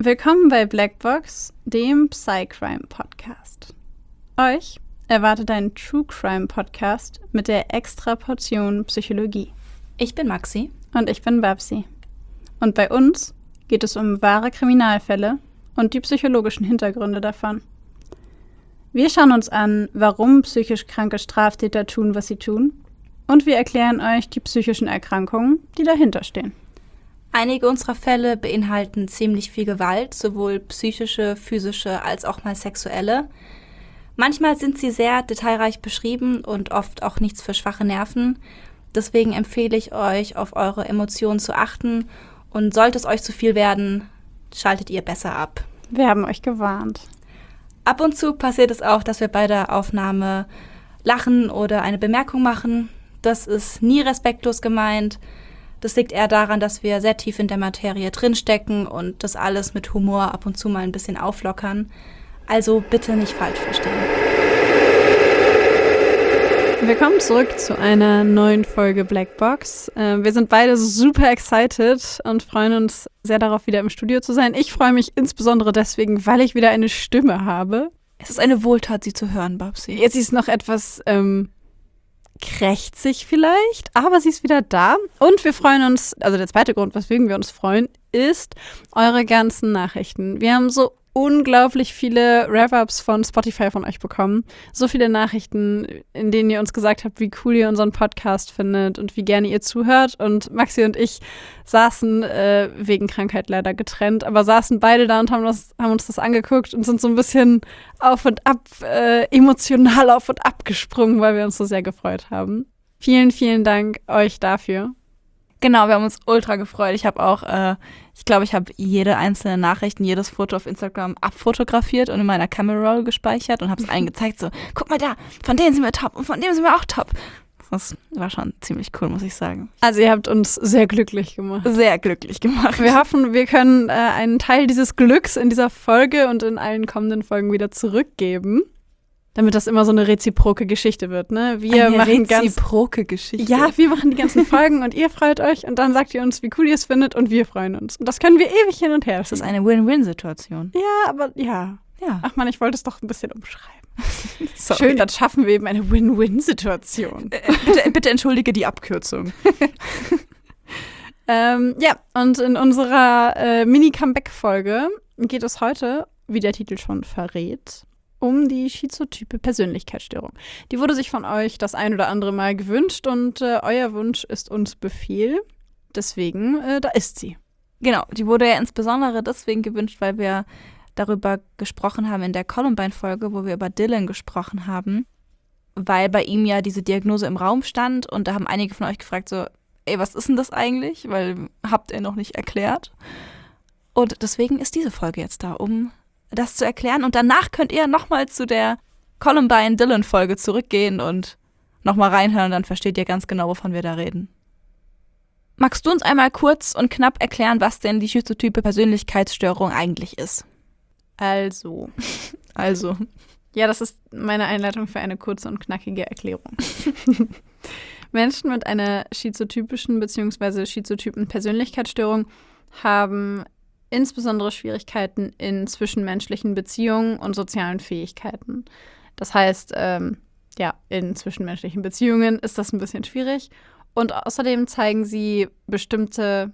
Willkommen bei Blackbox, dem Psycrime-Podcast. Euch erwartet ein True Crime-Podcast mit der extra Portion Psychologie. Ich bin Maxi. Und ich bin Babsi. Und bei uns geht es um wahre Kriminalfälle und die psychologischen Hintergründe davon. Wir schauen uns an, warum psychisch kranke Straftäter tun, was sie tun. Und wir erklären euch die psychischen Erkrankungen, die dahinter stehen. Einige unserer Fälle beinhalten ziemlich viel Gewalt, sowohl psychische, physische als auch mal sexuelle. Manchmal sind sie sehr detailreich beschrieben und oft auch nichts für schwache Nerven. Deswegen empfehle ich euch, auf eure Emotionen zu achten. Und sollte es euch zu viel werden, schaltet ihr besser ab. Wir haben euch gewarnt. Ab und zu passiert es auch, dass wir bei der Aufnahme lachen oder eine Bemerkung machen. Das ist nie respektlos gemeint. Das liegt eher daran, dass wir sehr tief in der Materie drinstecken und das alles mit Humor ab und zu mal ein bisschen auflockern. Also bitte nicht falsch verstehen. Willkommen zurück zu einer neuen Folge Blackbox. Wir sind beide super excited und freuen uns sehr darauf, wieder im Studio zu sein. Ich freue mich insbesondere deswegen, weil ich wieder eine Stimme habe. Es ist eine Wohltat, sie zu hören, Babsi. Jetzt ist noch etwas krächzig vielleicht, aber sie ist wieder da. Und wir freuen uns, also der zweite Grund, weswegen wir uns freuen, ist eure ganzen Nachrichten. Wir haben so unglaublich viele Wrap-Ups von Spotify von euch bekommen. So viele Nachrichten, in denen ihr uns gesagt habt, wie cool ihr unseren Podcast findet und wie gerne ihr zuhört. Und Maxi und ich saßen wegen Krankheit leider getrennt, aber saßen beide da und haben uns das angeguckt und sind so ein bisschen auf und ab, emotional auf und ab gesprungen, weil wir uns so sehr gefreut haben. Vielen, vielen Dank euch dafür. Genau, wir haben uns ultra gefreut. Ich habe auch, ich glaube, ich habe jede einzelne Nachricht und jedes Foto auf Instagram abfotografiert und in meiner Camera Roll gespeichert und habe es allen gezeigt, so, guck mal da, von denen sind wir top und von dem sind wir auch top. Das war schon ziemlich cool, muss ich sagen. Also ihr habt uns sehr glücklich gemacht. Sehr glücklich gemacht. Wir hoffen, wir können einen Teil dieses Glücks in dieser Folge und in allen kommenden Folgen wieder zurückgeben. Damit das immer so eine reziproke Geschichte wird, ne? Geschichte? Ja, wir machen die ganzen Folgen und ihr freut euch und dann sagt ihr uns, wie cool ihr es findet und wir freuen uns. Und das können wir ewig hin und her. Das ist eine Win-Win-Situation. Ja, aber ja. Ach man, ich wollte es doch ein bisschen umschreiben. Sorry. Schön, dann schaffen wir eben eine Win-Win-Situation. Bitte entschuldige die Abkürzung. Ja, und in unserer Mini-Comeback-Folge geht es heute, wie der Titel schon verrät, um die schizotype Persönlichkeitsstörung. Die wurde sich von euch das ein oder andere Mal gewünscht und euer Wunsch ist uns Befehl. Deswegen, da ist sie. Genau, die wurde ja insbesondere deswegen gewünscht, weil wir darüber gesprochen haben in der Columbine-Folge, wo wir über Dylan gesprochen haben, weil bei ihm ja diese Diagnose im Raum stand und da haben einige von euch gefragt so, ey, was ist denn das eigentlich? Weil habt ihr noch nicht erklärt. Und deswegen ist diese Folge jetzt da, um das zu erklären. Und danach könnt ihr nochmal zu der Columbine-Dylan-Folge zurückgehen und nochmal reinhören. Dann versteht ihr ganz genau, wovon wir da reden. Magst du uns einmal kurz und knapp erklären, was denn die schizotype Persönlichkeitsstörung eigentlich ist? Also. Ja, das ist meine Einleitung für eine kurze und knackige Erklärung. Menschen mit einer schizotypischen bzw. schizotypen Persönlichkeitsstörung haben insbesondere Schwierigkeiten in zwischenmenschlichen Beziehungen und sozialen Fähigkeiten. Das heißt, in zwischenmenschlichen Beziehungen ist das ein bisschen schwierig. Und außerdem zeigen sie bestimmte,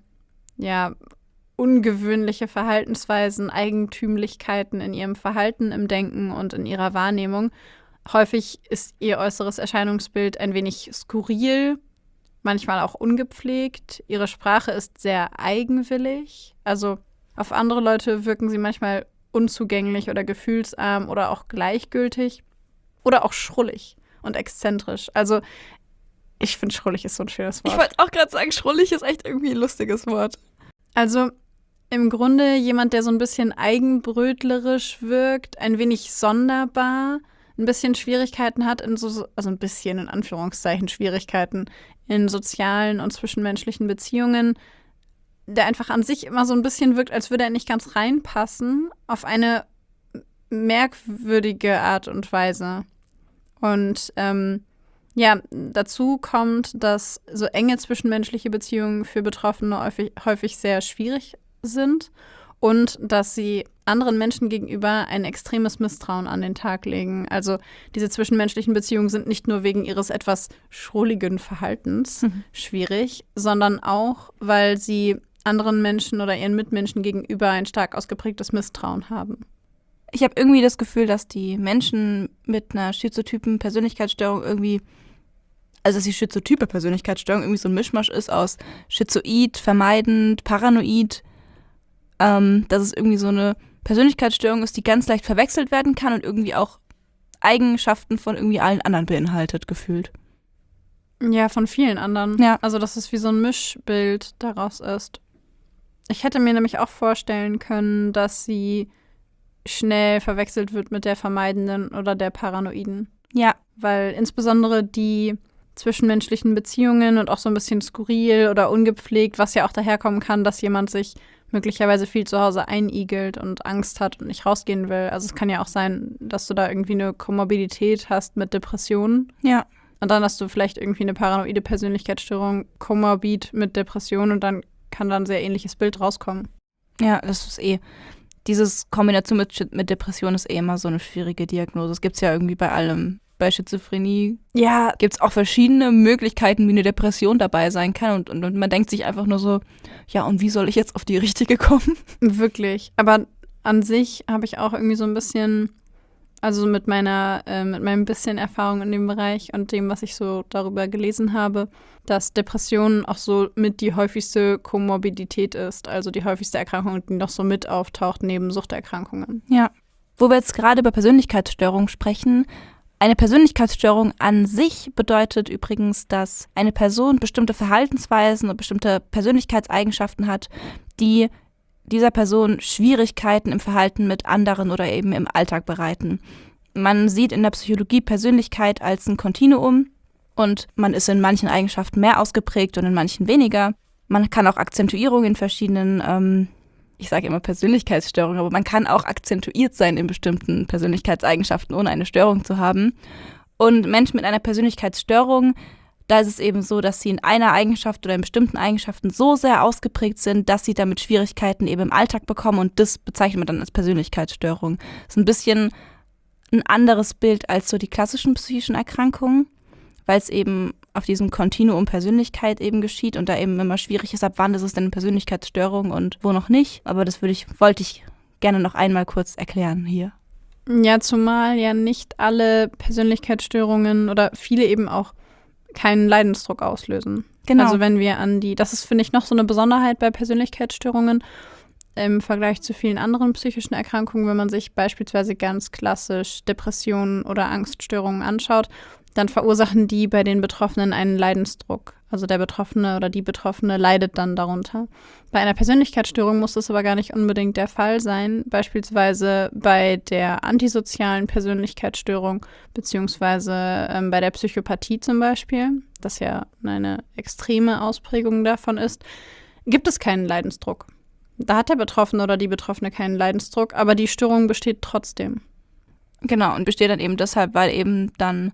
ungewöhnliche Verhaltensweisen, Eigentümlichkeiten in ihrem Verhalten, im Denken und in ihrer Wahrnehmung. Häufig ist ihr äußeres Erscheinungsbild ein wenig skurril, manchmal auch ungepflegt. Ihre Sprache ist sehr eigenwillig, also auf andere Leute wirken sie manchmal unzugänglich oder gefühlsarm oder auch gleichgültig oder auch schrullig und exzentrisch. Also ich finde, schrullig ist so ein schönes Wort. Ich wollte auch gerade sagen, schrullig ist echt irgendwie ein lustiges Wort. Also im Grunde jemand, der so ein bisschen eigenbrötlerisch wirkt, ein wenig sonderbar, ein bisschen Schwierigkeiten hat, also ein bisschen in Anführungszeichen Schwierigkeiten in sozialen und zwischenmenschlichen Beziehungen, der einfach an sich immer so ein bisschen wirkt, als würde er nicht ganz reinpassen, auf eine merkwürdige Art und Weise. Und dazu kommt, dass so enge zwischenmenschliche Beziehungen für Betroffene häufig sehr schwierig sind und dass sie anderen Menschen gegenüber ein extremes Misstrauen an den Tag legen. Also diese zwischenmenschlichen Beziehungen sind nicht nur wegen ihres etwas schrulligen Verhaltens schwierig, sondern auch, weil sie anderen Menschen oder ihren Mitmenschen gegenüber ein stark ausgeprägtes Misstrauen haben. Ich habe irgendwie das Gefühl, dass die Menschen mit einer schizotypen Persönlichkeitsstörung also dass die schizotype Persönlichkeitsstörung irgendwie so ein Mischmasch ist aus schizoid, vermeidend, paranoid, dass es irgendwie so eine Persönlichkeitsstörung ist, die ganz leicht verwechselt werden kann und irgendwie auch Eigenschaften von irgendwie allen anderen beinhaltet, gefühlt. Ja, von vielen anderen. Ja. Also dass es wie so ein Mischbild daraus ist. Ich hätte mir nämlich auch vorstellen können, dass sie schnell verwechselt wird mit der vermeidenden oder der paranoiden. Ja. Weil insbesondere die zwischenmenschlichen Beziehungen und auch so ein bisschen skurril oder ungepflegt, was ja auch daherkommen kann, dass jemand sich möglicherweise viel zu Hause einigelt und Angst hat und nicht rausgehen will. Also es kann ja auch sein, dass du da irgendwie eine Komorbidität hast mit Depressionen. Ja. Und dann hast du vielleicht irgendwie eine paranoide Persönlichkeitsstörung, komorbid mit Depressionen und dann kann da ein sehr ähnliches Bild rauskommen. Ja, das ist dieses Kombination mit Depression ist immer so eine schwierige Diagnose. Das gibt es ja irgendwie bei allem. Bei Schizophrenie gibt es auch verschiedene Möglichkeiten, wie eine Depression dabei sein kann. Und man denkt sich einfach nur so, ja, und wie soll ich jetzt auf die richtige kommen? Wirklich. Aber an sich habe ich auch irgendwie so ein bisschen, also mit meinem bisschen Erfahrung in dem Bereich und dem, was ich so darüber gelesen habe, dass Depressionen auch so mit die häufigste Komorbidität ist. Also die häufigste Erkrankung, die noch so mit auftaucht neben Suchterkrankungen. Ja. Wo wir jetzt gerade über Persönlichkeitsstörungen sprechen, eine Persönlichkeitsstörung an sich bedeutet übrigens, dass eine Person bestimmte Verhaltensweisen und bestimmte Persönlichkeitseigenschaften hat, die dieser Person Schwierigkeiten im Verhalten mit anderen oder eben im Alltag bereiten. Man sieht in der Psychologie Persönlichkeit als ein Kontinuum und man ist in manchen Eigenschaften mehr ausgeprägt und in manchen weniger. Man kann auch Akzentuierung in verschiedenen ich sage immer Persönlichkeitsstörung, aber man kann auch akzentuiert sein in bestimmten Persönlichkeitseigenschaften, ohne eine Störung zu haben. Und Menschen mit einer Persönlichkeitsstörung, da ist es eben so, dass sie in einer Eigenschaft oder in bestimmten Eigenschaften so sehr ausgeprägt sind, dass sie damit Schwierigkeiten eben im Alltag bekommen und das bezeichnet man dann als Persönlichkeitsstörung. Das ist ein bisschen ein anderes Bild als so die klassischen psychischen Erkrankungen, weil es eben auf diesem Kontinuum Persönlichkeit eben geschieht und da eben immer schwierig ist, ab wann ist es denn eine Persönlichkeitsstörung und wo noch nicht. Aber das wollte ich gerne noch einmal kurz erklären hier. Ja, zumal ja nicht alle Persönlichkeitsstörungen oder viele eben auch keinen Leidensdruck auslösen. Genau. Also wenn wir das ist, finde ich, noch so eine Besonderheit bei Persönlichkeitsstörungen im Vergleich zu vielen anderen psychischen Erkrankungen, wenn man sich beispielsweise ganz klassisch Depressionen oder Angststörungen anschaut, dann verursachen die bei den Betroffenen einen Leidensdruck. Also der Betroffene oder die Betroffene leidet dann darunter. Bei einer Persönlichkeitsstörung muss das aber gar nicht unbedingt der Fall sein. Beispielsweise bei der antisozialen Persönlichkeitsstörung beziehungsweise bei der Psychopathie zum Beispiel, das ja eine extreme Ausprägung davon ist, gibt es keinen Leidensdruck. Da hat der Betroffene oder die Betroffene keinen Leidensdruck, aber die Störung besteht trotzdem. Genau, und besteht dann eben deshalb, weil eben dann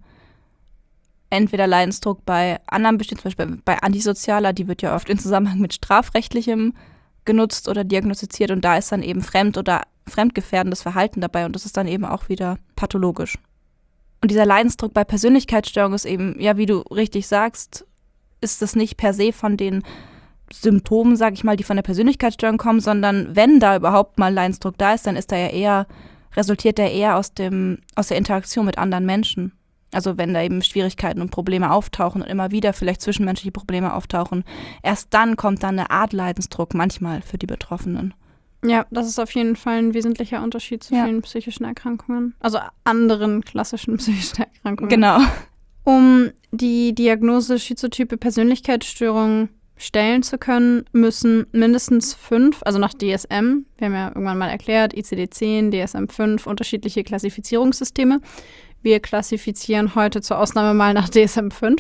entweder Leidensdruck bei anderen besteht, zum Beispiel bei Antisozialer, die wird ja oft in Zusammenhang mit Strafrechtlichem genutzt oder diagnostiziert und da ist dann eben oder fremdgefährdendes Verhalten dabei und das ist dann eben auch wieder pathologisch. Und dieser Leidensdruck bei Persönlichkeitsstörung ist eben, ja, wie du richtig sagst, ist das nicht per se von den Symptomen, sag ich mal, die von der Persönlichkeitsstörung kommen, sondern wenn da überhaupt mal Leidensdruck da ist, dann ist resultiert der eher aus der Interaktion mit anderen Menschen. Also wenn da eben Schwierigkeiten und Probleme auftauchen und immer wieder vielleicht zwischenmenschliche Probleme auftauchen, erst dann kommt dann eine Art Leidensdruck manchmal für die Betroffenen. Ja, das ist auf jeden Fall ein wesentlicher Unterschied zu vielen psychischen Erkrankungen. Also anderen klassischen psychischen Erkrankungen. Genau. Um die Diagnose schizotype Persönlichkeitsstörung stellen zu können, müssen mindestens 5, also nach DSM, wir haben ja irgendwann mal erklärt, ICD-10, DSM-5, unterschiedliche Klassifizierungssysteme. Wir klassifizieren heute zur Ausnahme mal nach DSM-5.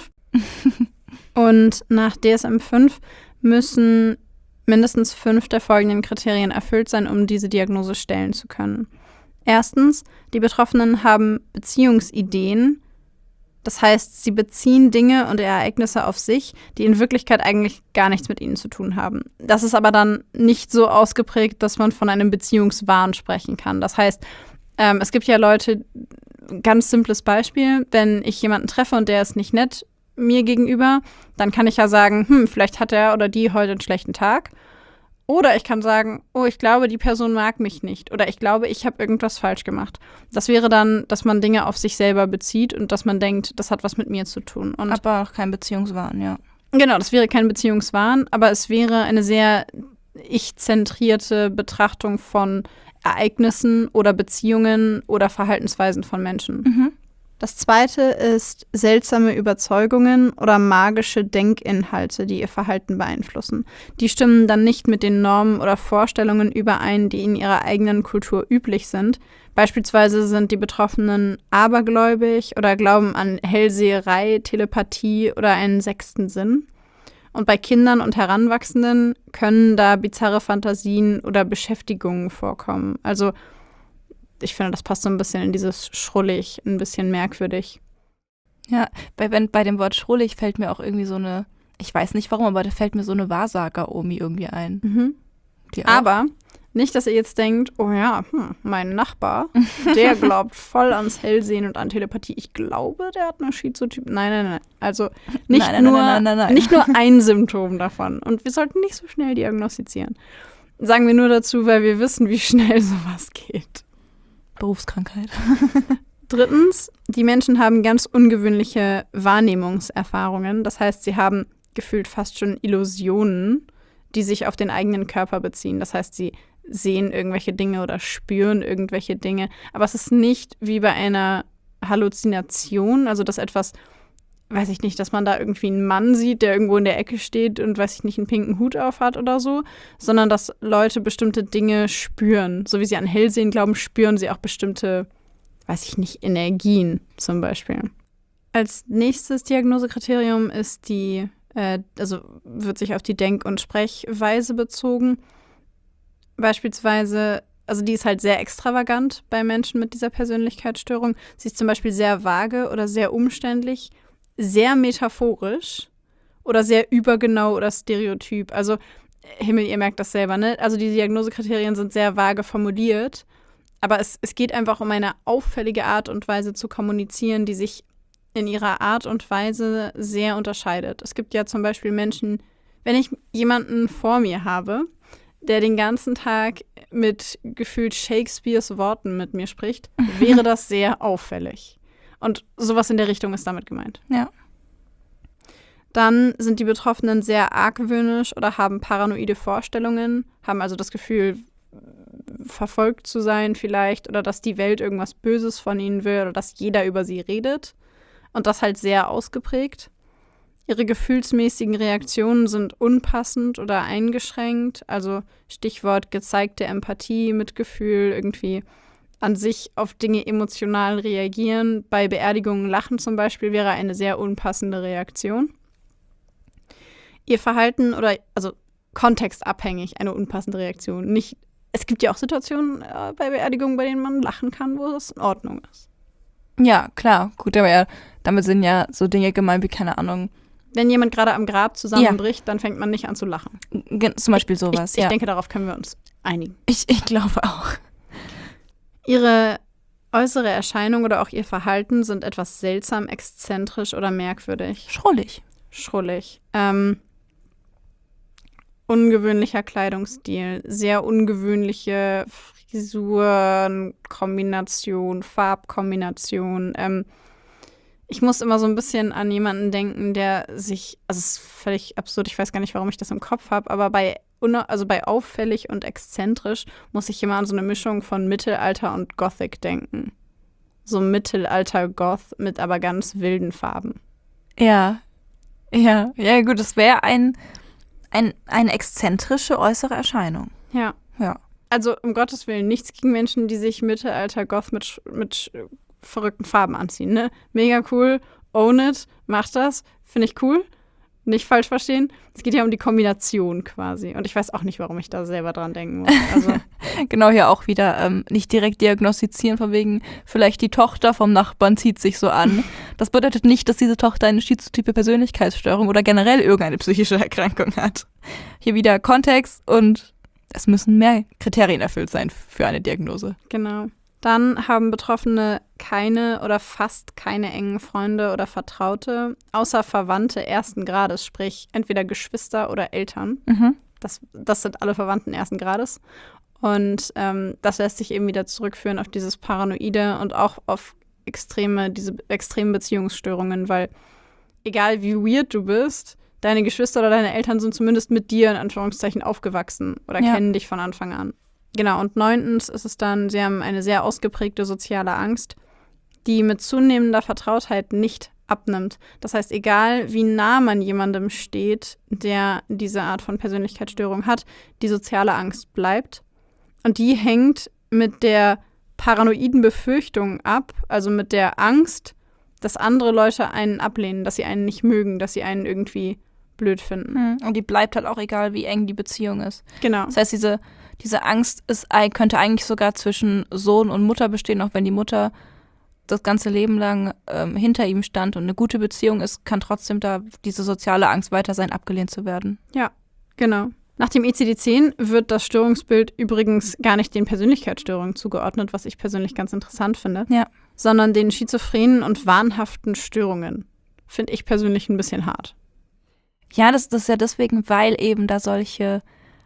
Und nach DSM-5 müssen mindestens 5 der folgenden Kriterien erfüllt sein, um diese Diagnose stellen zu können. Erstens, die Betroffenen haben Beziehungsideen Das heißt, sie beziehen Dinge und Ereignisse auf sich, die in Wirklichkeit eigentlich gar nichts mit ihnen zu tun haben. Das ist aber dann nicht so ausgeprägt, dass man von einem Beziehungswahn sprechen kann. Das heißt, es gibt ja Leute, ganz simples Beispiel, wenn ich jemanden treffe und der ist nicht nett mir gegenüber, dann kann ich ja sagen, vielleicht hat er oder die heute einen schlechten Tag. Oder ich kann sagen, oh, ich glaube, die Person mag mich nicht. Oder ich glaube, ich habe irgendwas falsch gemacht. Das wäre dann, dass man Dinge auf sich selber bezieht und dass man denkt, das hat was mit mir zu tun. Und aber auch kein Beziehungswahn, ja. Genau, das wäre kein Beziehungswahn, aber es wäre eine sehr ich-zentrierte Betrachtung von Ereignissen oder Beziehungen oder Verhaltensweisen von Menschen. Mhm. Das zweite ist seltsame Überzeugungen oder magische Denkinhalte, die ihr Verhalten beeinflussen. Die stimmen dann nicht mit den Normen oder Vorstellungen überein, die in ihrer eigenen Kultur üblich sind. Beispielsweise sind die Betroffenen abergläubig oder glauben an Hellseherei, Telepathie oder einen sechsten Sinn. Und bei Kindern und Heranwachsenden können da bizarre Fantasien oder Beschäftigungen vorkommen. Also ich finde, das passt so ein bisschen in dieses schrullig, ein bisschen merkwürdig. Ja, bei dem Wort schrullig fällt mir auch irgendwie so eine, ich weiß nicht warum, aber da fällt mir so eine Wahrsager-Omi irgendwie ein. Mhm. Die auch. Aber nicht, dass ihr jetzt denkt, oh ja, mein Nachbar, der glaubt voll ans Hellsehen und an Telepathie. Ich glaube, der hat eine Schizotyp. Nein. Also nicht nur ein Symptom davon. Und wir sollten nicht so schnell diagnostizieren. Sagen wir nur dazu, weil wir wissen, wie schnell sowas geht. Berufskrankheit. Drittens, die Menschen haben ganz ungewöhnliche Wahrnehmungserfahrungen. Das heißt, sie haben gefühlt fast schon Illusionen, die sich auf den eigenen Körper beziehen. Das heißt, sie sehen irgendwelche Dinge oder spüren irgendwelche Dinge. Aber es ist nicht wie bei einer Halluzination, also dass etwas, weiß ich nicht, dass man da irgendwie einen Mann sieht, der irgendwo in der Ecke steht und, weiß ich nicht, einen pinken Hut auf hat oder so, sondern dass Leute bestimmte Dinge spüren. So wie sie an Hellsehen glauben, spüren sie auch bestimmte, weiß ich nicht, Energien zum Beispiel. Als nächstes Diagnosekriterium ist also wird sich auf die Denk- und Sprechweise bezogen. Beispielsweise, also die ist halt sehr extravagant bei Menschen mit dieser Persönlichkeitsstörung. Sie ist zum Beispiel sehr vage oder sehr umständlich, sehr metaphorisch oder sehr übergenau oder stereotyp. Also, Himmel, ihr merkt das selber, ne? Also die Diagnosekriterien sind sehr vage formuliert, aber es geht einfach um eine auffällige Art und Weise zu kommunizieren, die sich in ihrer Art und Weise sehr unterscheidet. Es gibt ja zum Beispiel Menschen, wenn ich jemanden vor mir habe, der den ganzen Tag mit gefühlt Shakespeares Worten mit mir spricht, wäre das sehr auffällig. Und sowas in der Richtung ist damit gemeint. Ja. Dann sind die Betroffenen sehr argwöhnisch oder haben paranoide Vorstellungen, haben also das Gefühl, verfolgt zu sein vielleicht oder dass die Welt irgendwas Böses von ihnen will oder dass jeder über sie redet. Und das halt sehr ausgeprägt. Ihre gefühlsmäßigen Reaktionen sind unpassend oder eingeschränkt. Also Stichwort gezeigte Empathie, Mitgefühl, irgendwie an sich auf Dinge emotional reagieren. Bei Beerdigungen lachen zum Beispiel wäre eine sehr unpassende Reaktion. Ihr Verhalten also kontextabhängig eine unpassende Reaktion. Es gibt ja auch Situationen bei Beerdigungen, bei denen man lachen kann, wo es in Ordnung ist. Ja, klar. Gut, aber ja, damit sind ja so Dinge gemeint wie, keine Ahnung. Wenn jemand gerade am Grab zusammenbricht, dann fängt man nicht an zu lachen. Zum Beispiel sowas, Ich denke, darauf können wir uns einigen. Ich glaube auch. Ihre äußere Erscheinung oder auch ihr Verhalten sind etwas seltsam, exzentrisch oder merkwürdig. Schrullig. Ungewöhnlicher Kleidungsstil, sehr ungewöhnliche Frisuren, Kombination, Farbkombination. Ich muss immer so ein bisschen an jemanden denken, der sich, also es ist völlig absurd, ich weiß gar nicht, warum ich das im Kopf habe, aber bei auffällig und exzentrisch muss ich immer an so eine Mischung von Mittelalter und Gothic denken. So Mittelalter-Goth mit aber ganz wilden Farben. Ja, gut, das wäre eine exzentrische äußere Erscheinung. Ja. Also um Gottes Willen, nichts gegen Menschen, die sich Mittelalter-Goth mit verrückten Farben anziehen, ne? Mega cool, own it, mach das, finde ich cool. nicht falsch verstehen. Es geht ja um die Kombination quasi. Und ich weiß auch nicht, warum ich da selber dran denken muss. Also Genau, hier auch wieder nicht direkt diagnostizieren, von wegen, vielleicht die Tochter vom Nachbarn zieht sich so an. Das bedeutet nicht, dass diese Tochter eine schizotype Persönlichkeitsstörung oder generell irgendeine psychische Erkrankung hat. Hier wieder Kontext und es müssen mehr Kriterien erfüllt sein für eine Diagnose. genau. Dann haben Betroffene keine oder fast keine engen Freunde oder Vertraute, außer Verwandte ersten Grades, sprich entweder Geschwister oder Eltern. Das sind alle Verwandten ersten Grades. Und das lässt sich eben wieder zurückführen auf dieses Paranoide und auch auf diese extremen Beziehungsstörungen, weil egal wie weird du bist, deine Geschwister oder deine Eltern sind zumindest mit dir in Anführungszeichen aufgewachsen oder kennen dich von Anfang an. Genau, und 9. ist es dann, sie haben eine sehr ausgeprägte soziale Angst, die mit zunehmender Vertrautheit nicht abnimmt. Das heißt, egal wie nah man jemandem steht, der diese Art von Persönlichkeitsstörung hat, die soziale Angst bleibt. Und die hängt mit der paranoiden Befürchtung ab, also mit der Angst, dass andere Leute einen ablehnen, dass sie einen nicht mögen, dass sie einen irgendwie blöd finden. Und die bleibt halt auch egal, wie eng die Beziehung ist. Genau. Das heißt, diese Angst könnte eigentlich sogar zwischen Sohn und Mutter bestehen, auch wenn die Mutter das ganze Leben lang hinter ihm stand und eine gute Beziehung ist, kann trotzdem da diese soziale Angst weiter sein, abgelehnt zu werden. Ja, genau. Nach dem ICD-10 wird das Störungsbild übrigens gar nicht den Persönlichkeitsstörungen zugeordnet, was ich persönlich ganz interessant finde, sondern den schizophrenen und wahnhaften Störungen. Finde ich persönlich ein bisschen hart. Ja, das ist ja deswegen, weil eben da solche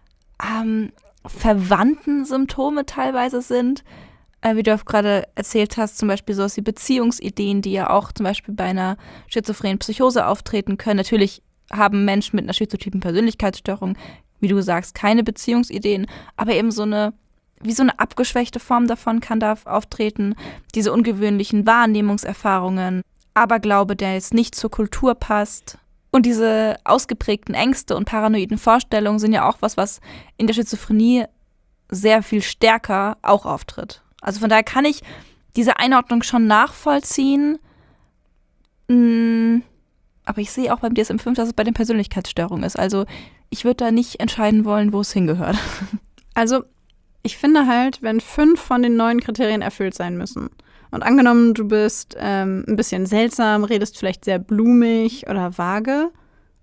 verwandten Symptome teilweise sind, wie du auch gerade erzählt hast, zum Beispiel sowas wie Beziehungsideen, die ja auch zum Beispiel bei einer schizophrenen Psychose auftreten können. Natürlich haben Menschen mit einer schizotypen Persönlichkeitsstörung, wie du sagst, keine Beziehungsideen, aber eben so eine abgeschwächte Form davon kann da auftreten. Diese ungewöhnlichen Wahrnehmungserfahrungen, Aberglaube, der jetzt nicht zur Kultur passt. Und diese ausgeprägten Ängste und paranoiden Vorstellungen sind ja auch was in der Schizophrenie sehr viel stärker auch auftritt. Also von daher kann ich diese Einordnung schon nachvollziehen. Aber ich sehe auch beim DSM-5, dass es bei den Persönlichkeitsstörungen ist. Also ich würde da nicht entscheiden wollen, wo es hingehört. Also ich finde halt, wenn 5 von den 9 Kriterien erfüllt sein müssen und angenommen, du bist ein bisschen seltsam, redest vielleicht sehr blumig oder vage,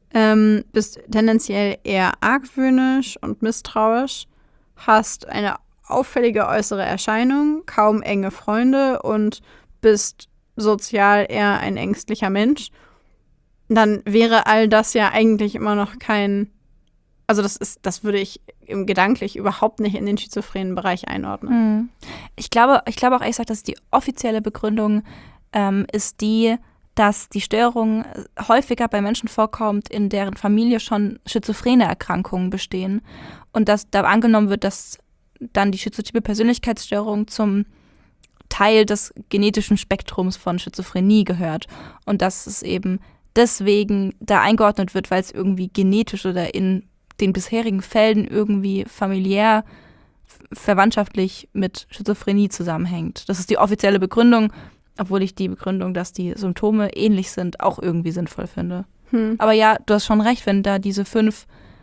bist tendenziell eher argwöhnisch und misstrauisch, hast eine auffällige äußere Erscheinung, kaum enge Freunde und bist sozial eher ein ängstlicher Mensch, dann wäre all das ja eigentlich immer noch kein, also das würde ich gedanklich überhaupt nicht in den schizophrenen Bereich einordnen. Ich glaube auch ehrlich gesagt, dass die offizielle Begründung ist die, dass die Störung häufiger bei Menschen vorkommt, in deren Familie schon schizophrene Erkrankungen bestehen und dass da angenommen wird, dass dann die schizotype Persönlichkeitsstörung zum Teil des genetischen Spektrums von Schizophrenie gehört und dass es eben deswegen da eingeordnet wird, weil es irgendwie genetisch oder in den bisherigen Fällen irgendwie familiär, verwandtschaftlich mit Schizophrenie zusammenhängt. Das ist die offizielle Begründung, obwohl ich die Begründung, dass die Symptome ähnlich sind, auch irgendwie sinnvoll finde. Aber ja, du hast schon recht, wenn da diese 5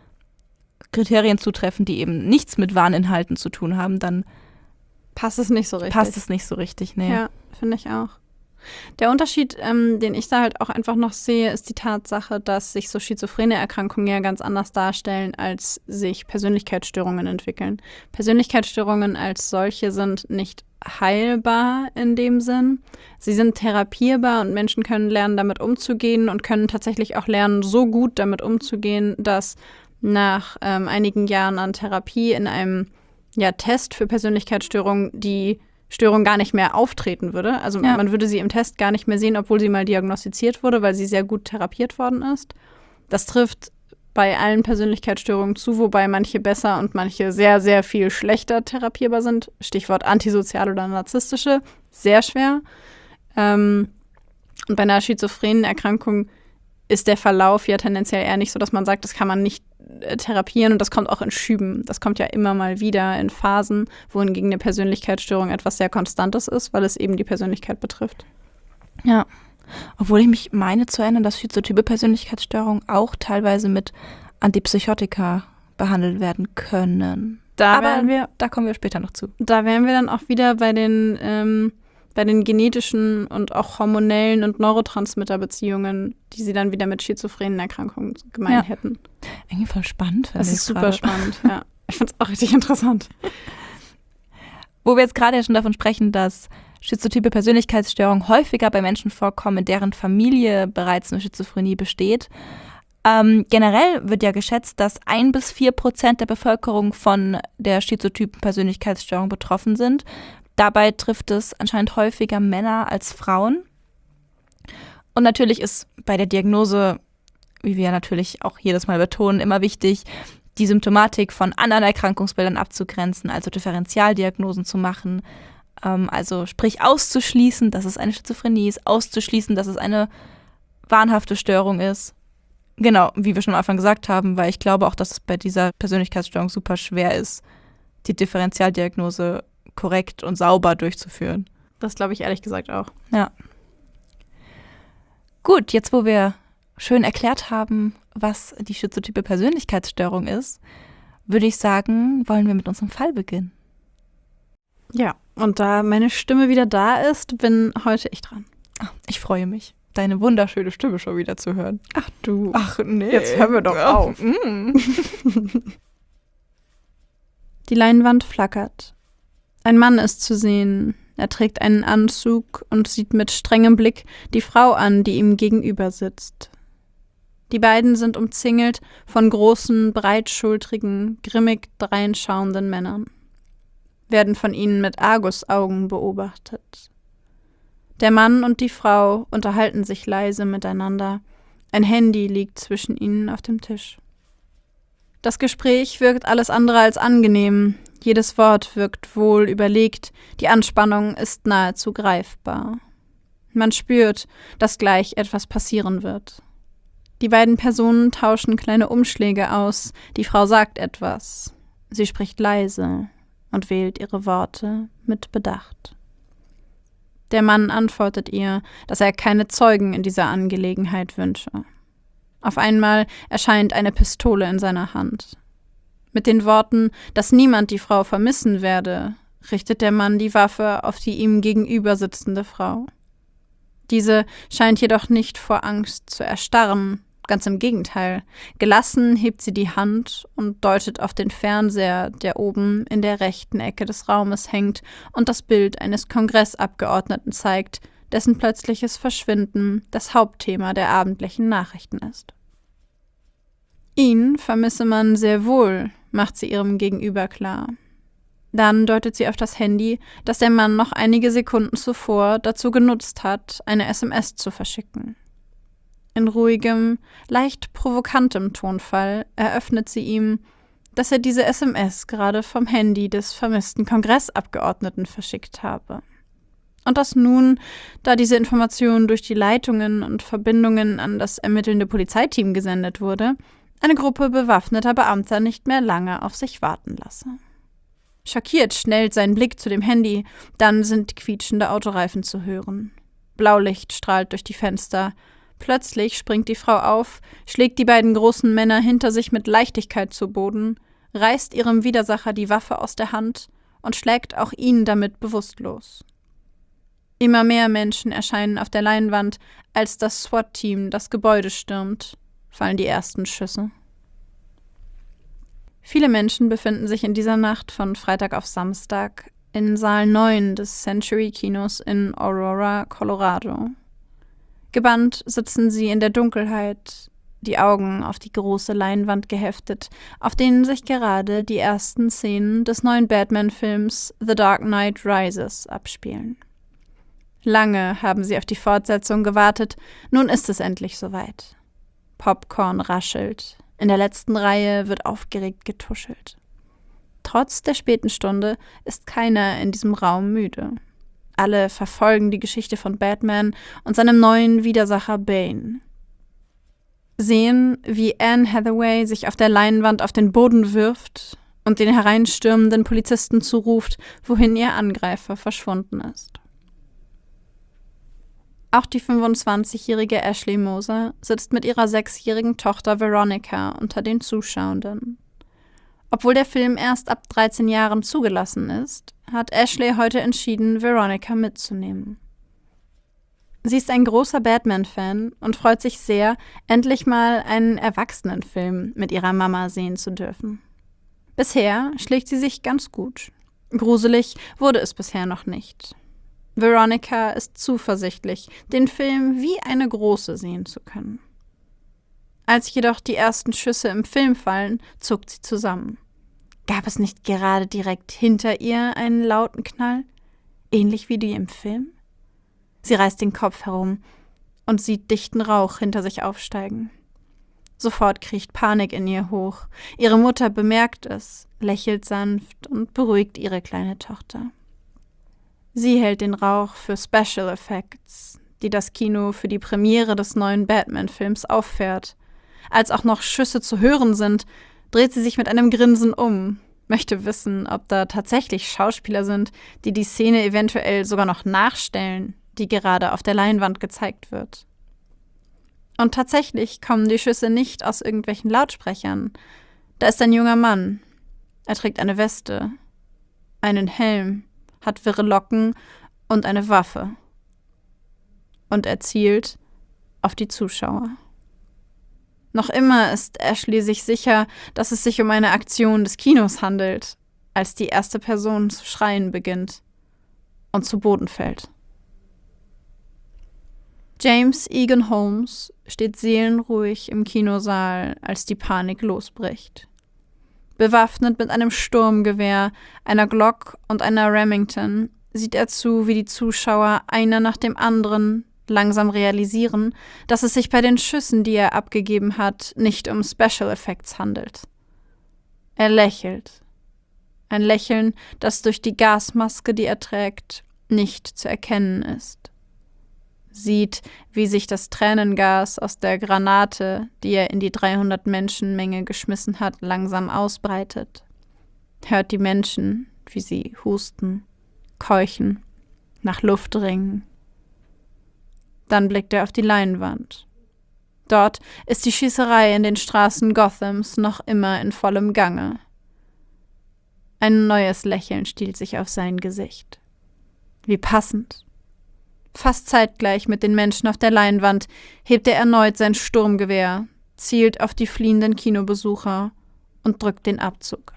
Kriterien zutreffen, die eben nichts mit Wahninhalten zu tun haben, dann passt es nicht so richtig. Nee. Ja, finde ich auch. Der Unterschied, den ich da halt auch einfach noch sehe, ist die Tatsache, dass sich so schizophrene Erkrankungen ja ganz anders darstellen, als sich Persönlichkeitsstörungen entwickeln. Persönlichkeitsstörungen als solche sind nicht heilbar in dem Sinn. Sie sind therapierbar und Menschen können lernen, damit umzugehen und können tatsächlich auch lernen, so gut damit umzugehen, dass nach einigen Jahren an Therapie in einem Test für Persönlichkeitsstörungen die Störung gar nicht mehr auftreten würde. Also man würde sie im Test gar nicht mehr sehen, obwohl sie mal diagnostiziert wurde, weil sie sehr gut therapiert worden ist. Das trifft bei allen Persönlichkeitsstörungen zu, wobei manche besser und manche sehr, sehr viel schlechter therapierbar sind. Stichwort antisozial oder narzisstische, sehr schwer. Und bei einer schizophrenen Erkrankung ist der Verlauf ja tendenziell eher nicht so, dass man sagt, das kann man nicht therapieren und das kommt auch in Schüben. Das kommt ja immer mal wieder in Phasen, wohingegen eine Persönlichkeitsstörung etwas sehr Konstantes ist, weil es eben die Persönlichkeit betrifft. Ja, Obwohl ich mich meine zu erinnern, dass schizotype Persönlichkeitsstörungen auch teilweise mit Antipsychotika behandelt werden können. Da kommen wir später noch zu. Da wären wir dann auch wieder bei den genetischen und auch hormonellen und Neurotransmitterbeziehungen, die sie dann wieder mit schizophrenen Erkrankungen gemein hätten. Irgendwie voll spannend. Das ist super spannend, ja. Ich finde es auch richtig interessant. Wo wir jetzt gerade ja schon davon sprechen, dass schizotype Persönlichkeitsstörungen häufiger bei Menschen vorkommen, in deren Familie bereits eine Schizophrenie besteht. Generell wird ja geschätzt, dass 1-4% der Bevölkerung von der schizotypen Persönlichkeitsstörung betroffen sind. Dabei trifft es anscheinend häufiger Männer als Frauen. Und natürlich ist bei der Diagnose, wie wir natürlich auch jedes Mal betonen, immer wichtig, die Symptomatik von anderen Erkrankungsbildern abzugrenzen, also Differentialdiagnosen zu machen. Also sprich auszuschließen, dass es eine Schizophrenie ist, auszuschließen, dass es eine wahnhafte Störung ist. Genau, wie wir schon am Anfang gesagt haben, weil ich glaube auch, dass es bei dieser Persönlichkeitsstörung super schwer ist, die Differentialdiagnose korrekt und sauber durchzuführen. Das glaube ich ehrlich gesagt auch. Ja. Gut, jetzt wo wir schön erklärt haben, was die schizotype Persönlichkeitsstörung ist, würde ich sagen, wollen wir mit unserem Fall beginnen. Ja, und da meine Stimme wieder da ist, bin heute ich dran. Ich freue mich, deine wunderschöne Stimme schon wieder zu hören. Ach du. Ach nee. Jetzt hören wir doch auf. Die Leinwand flackert. Ein Mann ist zu sehen. Er trägt einen Anzug und sieht mit strengem Blick die Frau an, die ihm gegenüber sitzt. Die beiden sind umzingelt von großen, breitschultrigen, grimmig dreinschauenden Männern. Werden von ihnen mit Argusaugen beobachtet. Der Mann und die Frau unterhalten sich leise miteinander. Ein Handy liegt zwischen ihnen auf dem Tisch. Das Gespräch wirkt alles andere als angenehm. Jedes Wort wirkt wohl überlegt. Die Anspannung ist nahezu greifbar. Man spürt, dass gleich etwas passieren wird. Die beiden Personen tauschen kleine Umschläge aus. Die Frau sagt etwas. Sie spricht leise und wählt ihre Worte mit Bedacht. Der Mann antwortet ihr, dass er keine Zeugen in dieser Angelegenheit wünsche. Auf einmal erscheint eine Pistole in seiner Hand. Mit den Worten, dass niemand die Frau vermissen werde, richtet der Mann die Waffe auf die ihm gegenüber sitzende Frau. Diese scheint jedoch nicht vor Angst zu erstarren, ganz im Gegenteil. Gelassen hebt sie die Hand und deutet auf den Fernseher, der oben in der rechten Ecke des Raumes hängt und das Bild eines Kongressabgeordneten zeigt, dessen plötzliches Verschwinden das Hauptthema der abendlichen Nachrichten ist. Ihn vermisse man sehr wohl, macht sie ihrem Gegenüber klar. Dann deutet sie auf das Handy, das der Mann noch einige Sekunden zuvor dazu genutzt hat, eine SMS zu verschicken. In ruhigem, leicht provokantem Tonfall eröffnet sie ihm, dass er diese SMS gerade vom Handy des vermissten Kongressabgeordneten verschickt habe. Und dass nun, da diese Information durch die Leitungen und Verbindungen an das ermittelnde Polizeiteam gesendet wurde, eine Gruppe bewaffneter Beamter nicht mehr lange auf sich warten lasse. Schockiert schnellt sein Blick zu dem Handy, dann sind quietschende Autoreifen zu hören. Blaulicht strahlt durch die Fenster. Plötzlich springt die Frau auf, schlägt die beiden großen Männer hinter sich mit Leichtigkeit zu Boden, reißt ihrem Widersacher die Waffe aus der Hand und schlägt auch ihn damit bewusstlos. Immer mehr Menschen erscheinen auf der Leinwand, als das SWAT-Team das Gebäude stürmt, fallen die ersten Schüsse. Viele Menschen befinden sich in dieser Nacht von Freitag auf Samstag in Saal 9 des Century Kinos in Aurora, Colorado. Gebannt sitzen sie in der Dunkelheit, die Augen auf die große Leinwand geheftet, auf denen sich gerade die ersten Szenen des neuen Batman-Films The Dark Knight Rises abspielen. Lange haben sie auf die Fortsetzung gewartet, nun ist es endlich soweit. Popcorn raschelt, in der letzten Reihe wird aufgeregt getuschelt. Trotz der späten Stunde ist keiner in diesem Raum müde. Alle verfolgen die Geschichte von Batman und seinem neuen Widersacher Bane. Sehen, wie Anne Hathaway sich auf der Leinwand auf den Boden wirft und den hereinstürmenden Polizisten zuruft, wohin ihr Angreifer verschwunden ist. Auch die 25-jährige Ashley Moser sitzt mit ihrer 6-jährigen Tochter Veronica unter den Zuschauenden. Obwohl der Film erst ab 13 Jahren zugelassen ist, hat Ashley heute entschieden, Veronica mitzunehmen. Sie ist ein großer Batman-Fan und freut sich sehr, endlich mal einen Erwachsenenfilm mit ihrer Mama sehen zu dürfen. Bisher schlägt sie sich ganz gut. Gruselig wurde es bisher noch nicht. Veronica ist zuversichtlich, den Film wie eine große sehen zu können. Als jedoch die ersten Schüsse im Film fallen, zuckt sie zusammen. Gab es nicht gerade direkt hinter ihr einen lauten Knall, ähnlich wie die im Film? Sie reißt den Kopf herum und sieht dichten Rauch hinter sich aufsteigen. Sofort kriecht Panik in ihr hoch. Ihre Mutter bemerkt es, lächelt sanft und beruhigt ihre kleine Tochter. Sie hält den Rauch für Special Effects, die das Kino für die Premiere des neuen Batman-Films auffährt. Als auch noch Schüsse zu hören sind, dreht sie sich mit einem Grinsen um, möchte wissen, ob da tatsächlich Schauspieler sind, die die Szene eventuell sogar noch nachstellen, die gerade auf der Leinwand gezeigt wird. Und tatsächlich kommen die Schüsse nicht aus irgendwelchen Lautsprechern. Da ist ein junger Mann. Er trägt eine Weste, einen Helm, hat wirre Locken und eine Waffe. Und er zielt auf die Zuschauer. Noch immer ist Ashley sich sicher, dass es sich um eine Aktion des Kinos handelt, als die erste Person zu schreien beginnt und zu Boden fällt. James Egan Holmes steht seelenruhig im Kinosaal, als die Panik losbricht. Bewaffnet mit einem Sturmgewehr, einer Glock und einer Remington sieht er zu, wie die Zuschauer einer nach dem anderen langsam realisieren, dass es sich bei den Schüssen, die er abgegeben hat, nicht um Special Effects handelt. Er lächelt. Ein Lächeln, das durch die Gasmaske, die er trägt, nicht zu erkennen ist. Sieht, wie sich das Tränengas aus der Granate, die er in die 300-Menschen-Menge geschmissen hat, langsam ausbreitet. Hört die Menschen, wie sie husten, keuchen, nach Luft ringen. Dann blickt er auf die Leinwand. Dort ist die Schießerei in den Straßen Gothams noch immer in vollem Gange. Ein neues Lächeln stiehlt sich auf sein Gesicht. Wie passend. Fast zeitgleich mit den Menschen auf der Leinwand hebt er erneut sein Sturmgewehr, zielt auf die fliehenden Kinobesucher und drückt den Abzug.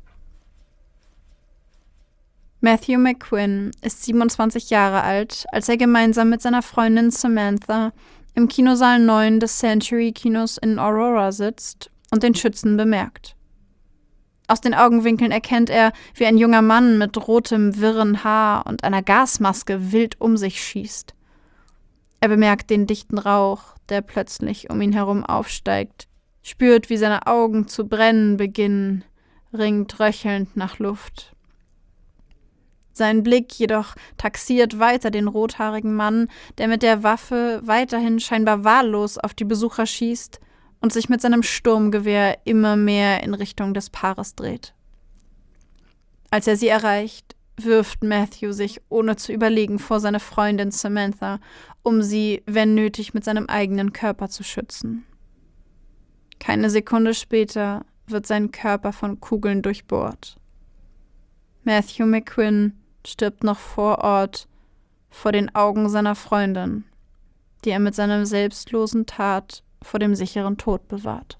Matthew McQuinn ist 27 Jahre alt, als er gemeinsam mit seiner Freundin Samantha im Kinosaal 9 des Century Kinos in Aurora sitzt und den Schützen bemerkt. Aus den Augenwinkeln erkennt er, wie ein junger Mann mit rotem, wirren Haar und einer Gasmaske wild um sich schießt. Er bemerkt den dichten Rauch, der plötzlich um ihn herum aufsteigt, spürt, wie seine Augen zu brennen beginnen, ringt röchelnd nach Luft. Sein Blick jedoch taxiert weiter den rothaarigen Mann, der mit der Waffe weiterhin scheinbar wahllos auf die Besucher schießt und sich mit seinem Sturmgewehr immer mehr in Richtung des Paares dreht. Als er sie erreicht, wirft Matthew sich ohne zu überlegen vor seine Freundin Samantha, um sie, wenn nötig, mit seinem eigenen Körper zu schützen. Keine Sekunde später wird sein Körper von Kugeln durchbohrt. Matthew McQuinn stirbt noch vor Ort, vor den Augen seiner Freundin, die er mit seiner selbstlosen Tat vor dem sicheren Tod bewahrt.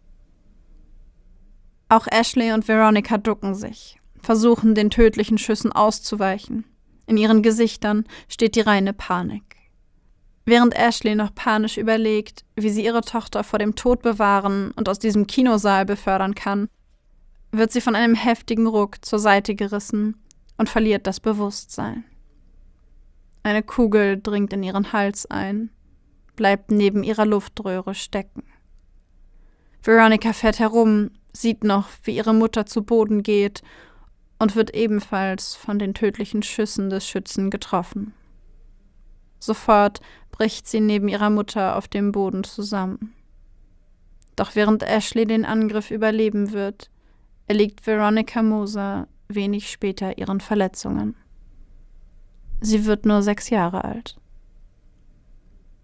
Auch Ashley und Veronica ducken sich, versuchen den tödlichen Schüssen auszuweichen. In ihren Gesichtern steht die reine Panik. Während Ashley noch panisch überlegt, wie sie ihre Tochter vor dem Tod bewahren und aus diesem Kinosaal befördern kann, wird sie von einem heftigen Ruck zur Seite gerissen und verliert das Bewusstsein. Eine Kugel dringt in ihren Hals ein, bleibt neben ihrer Luftröhre stecken. Veronica fährt herum, sieht noch, wie ihre Mutter zu Boden geht und wird ebenfalls von den tödlichen Schüssen des Schützen getroffen. Sofort bricht sie neben ihrer Mutter auf dem Boden zusammen. Doch während Ashley den Angriff überleben wird, erliegt Veronica Moser wenig später ihren Verletzungen. Sie wird nur 6 Jahre alt.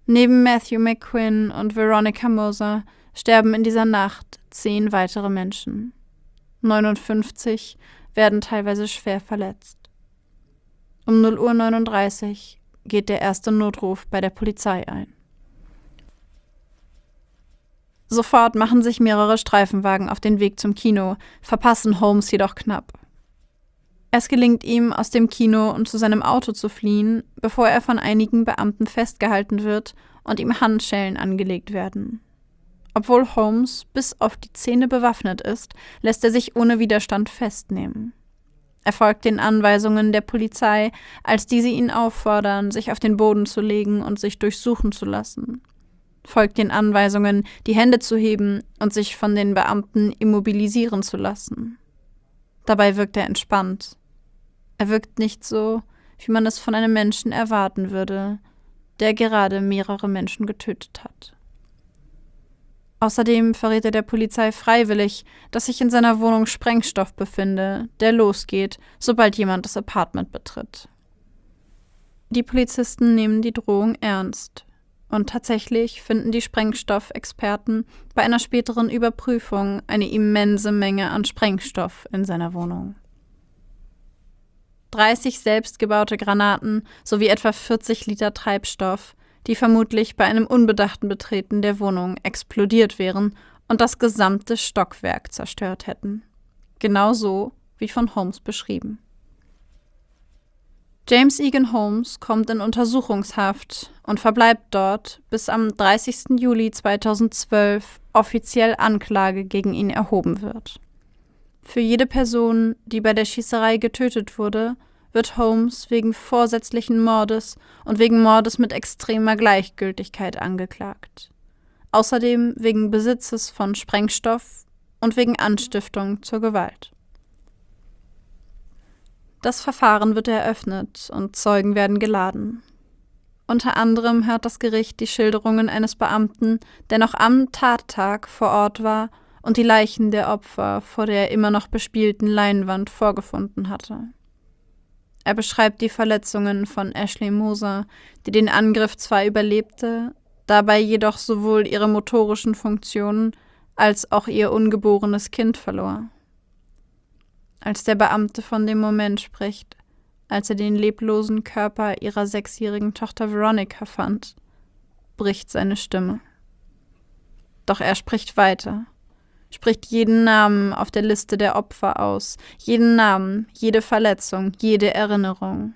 Neben Matthew McQuinn und Veronica Moser sterben in dieser Nacht 10 weitere Menschen. 59 werden teilweise schwer verletzt. Um 0:39 Uhr geht der erste Notruf bei der Polizei ein. Sofort machen sich mehrere Streifenwagen auf den Weg zum Kino, verpassen Holmes jedoch knapp. Es gelingt ihm, aus dem Kino und zu seinem Auto zu fliehen, bevor er von einigen Beamten festgehalten wird und ihm Handschellen angelegt werden. Obwohl Holmes bis auf die Zähne bewaffnet ist, lässt er sich ohne Widerstand festnehmen. Er folgt den Anweisungen der Polizei, als diese ihn auffordern, sich auf den Boden zu legen und sich durchsuchen zu lassen. Folgt den Anweisungen, die Hände zu heben und sich von den Beamten immobilisieren zu lassen. Dabei wirkt er entspannt. Er wirkt nicht so, wie man es von einem Menschen erwarten würde, der gerade mehrere Menschen getötet hat. Außerdem verrät er der Polizei freiwillig, dass sich in seiner Wohnung Sprengstoff befinde, der losgeht, sobald jemand das Apartment betritt. Die Polizisten nehmen die Drohung ernst. Und tatsächlich finden die Sprengstoffexperten bei einer späteren Überprüfung eine immense Menge an Sprengstoff in seiner Wohnung. 30 selbstgebaute Granaten sowie etwa 40 Liter Treibstoff, die vermutlich bei einem unbedachten Betreten der Wohnung explodiert wären und das gesamte Stockwerk zerstört hätten. Genauso wie von Holmes beschrieben. James Egan Holmes kommt in Untersuchungshaft und verbleibt dort, bis am 30. Juli 2012 offiziell Anklage gegen ihn erhoben wird. Für jede Person, die bei der Schießerei getötet wurde, wird Holmes wegen vorsätzlichen Mordes und wegen Mordes mit extremer Gleichgültigkeit angeklagt. Außerdem wegen Besitzes von Sprengstoff und wegen Anstiftung zur Gewalt. Das Verfahren wird eröffnet und Zeugen werden geladen. Unter anderem hört das Gericht die Schilderungen eines Beamten, der noch am Tattag vor Ort war und die Leichen der Opfer vor der immer noch bespielten Leinwand vorgefunden hatte. Er beschreibt die Verletzungen von Ashley Moser, die den Angriff zwar überlebte, dabei jedoch sowohl ihre motorischen Funktionen als auch ihr ungeborenes Kind verlor. Als der Beamte von dem Moment spricht, als er den leblosen Körper ihrer 6-jährigen Tochter Veronica fand, bricht seine Stimme. Doch er spricht weiter, spricht jeden Namen auf der Liste der Opfer aus, jeden Namen, jede Verletzung, jede Erinnerung.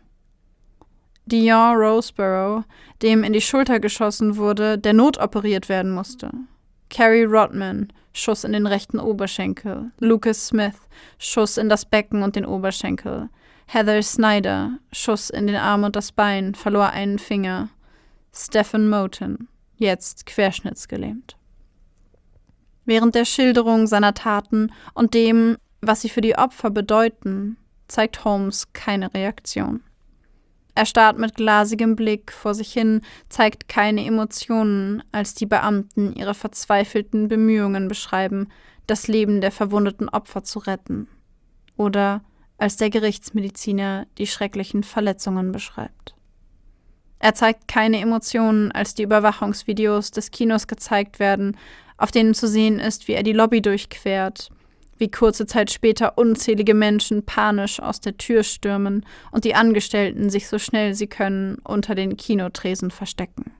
Dion Roseborough, dem in die Schulter geschossen wurde, der notoperiert werden musste. Carrie Rodman, Schuss in den rechten Oberschenkel. Lucas Smith, Schuss in das Becken und den Oberschenkel. Heather Snyder, Schuss in den Arm und das Bein, verlor einen Finger. Stephen Moten, jetzt querschnittsgelähmt. Während der Schilderung seiner Taten und dem, was sie für die Opfer bedeuten, zeigt Holmes keine Reaktion. Er starrt mit glasigem Blick vor sich hin, zeigt keine Emotionen, als die Beamten ihre verzweifelten Bemühungen beschreiben, das Leben der verwundeten Opfer zu retten. Oder als der Gerichtsmediziner die schrecklichen Verletzungen beschreibt. Er zeigt keine Emotionen, als die Überwachungsvideos des Kinos gezeigt werden, auf denen zu sehen ist, wie er die Lobby durchquert, wie kurze Zeit später unzählige Menschen panisch aus der Tür stürmen und die Angestellten sich so schnell sie können unter den Kinotresen verstecken.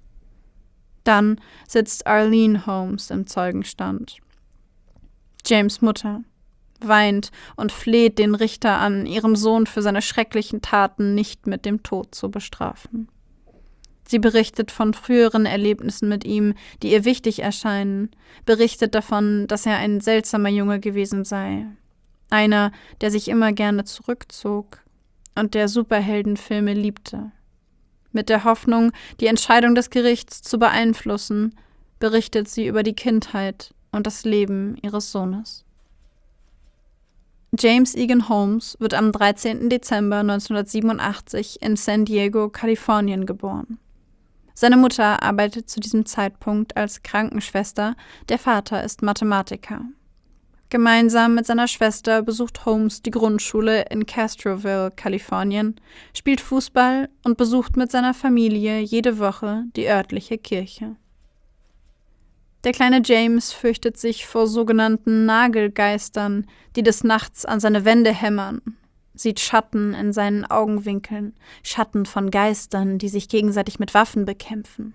Dann sitzt Arlene Holmes im Zeugenstand. James' Mutter weint und fleht den Richter an, ihren Sohn für seine schrecklichen Taten nicht mit dem Tod zu bestrafen. Sie berichtet von früheren Erlebnissen mit ihm, die ihr wichtig erscheinen, berichtet davon, dass er ein seltsamer Junge gewesen sei. Einer, der sich immer gerne zurückzog und der Superheldenfilme liebte. Mit der Hoffnung, die Entscheidung des Gerichts zu beeinflussen, berichtet sie über die Kindheit und das Leben ihres Sohnes. James Egan Holmes wird am 13. Dezember 1987 in San Diego, Kalifornien geboren. Seine Mutter arbeitet zu diesem Zeitpunkt als Krankenschwester, der Vater ist Mathematiker. Gemeinsam mit seiner Schwester besucht Holmes die Grundschule in Castroville, Kalifornien, spielt Fußball und besucht mit seiner Familie jede Woche die örtliche Kirche. Der kleine James fürchtet sich vor sogenannten Nagelgeistern, die des Nachts an seine Wände hämmern, sieht Schatten in seinen Augenwinkeln, Schatten von Geistern, die sich gegenseitig mit Waffen bekämpfen.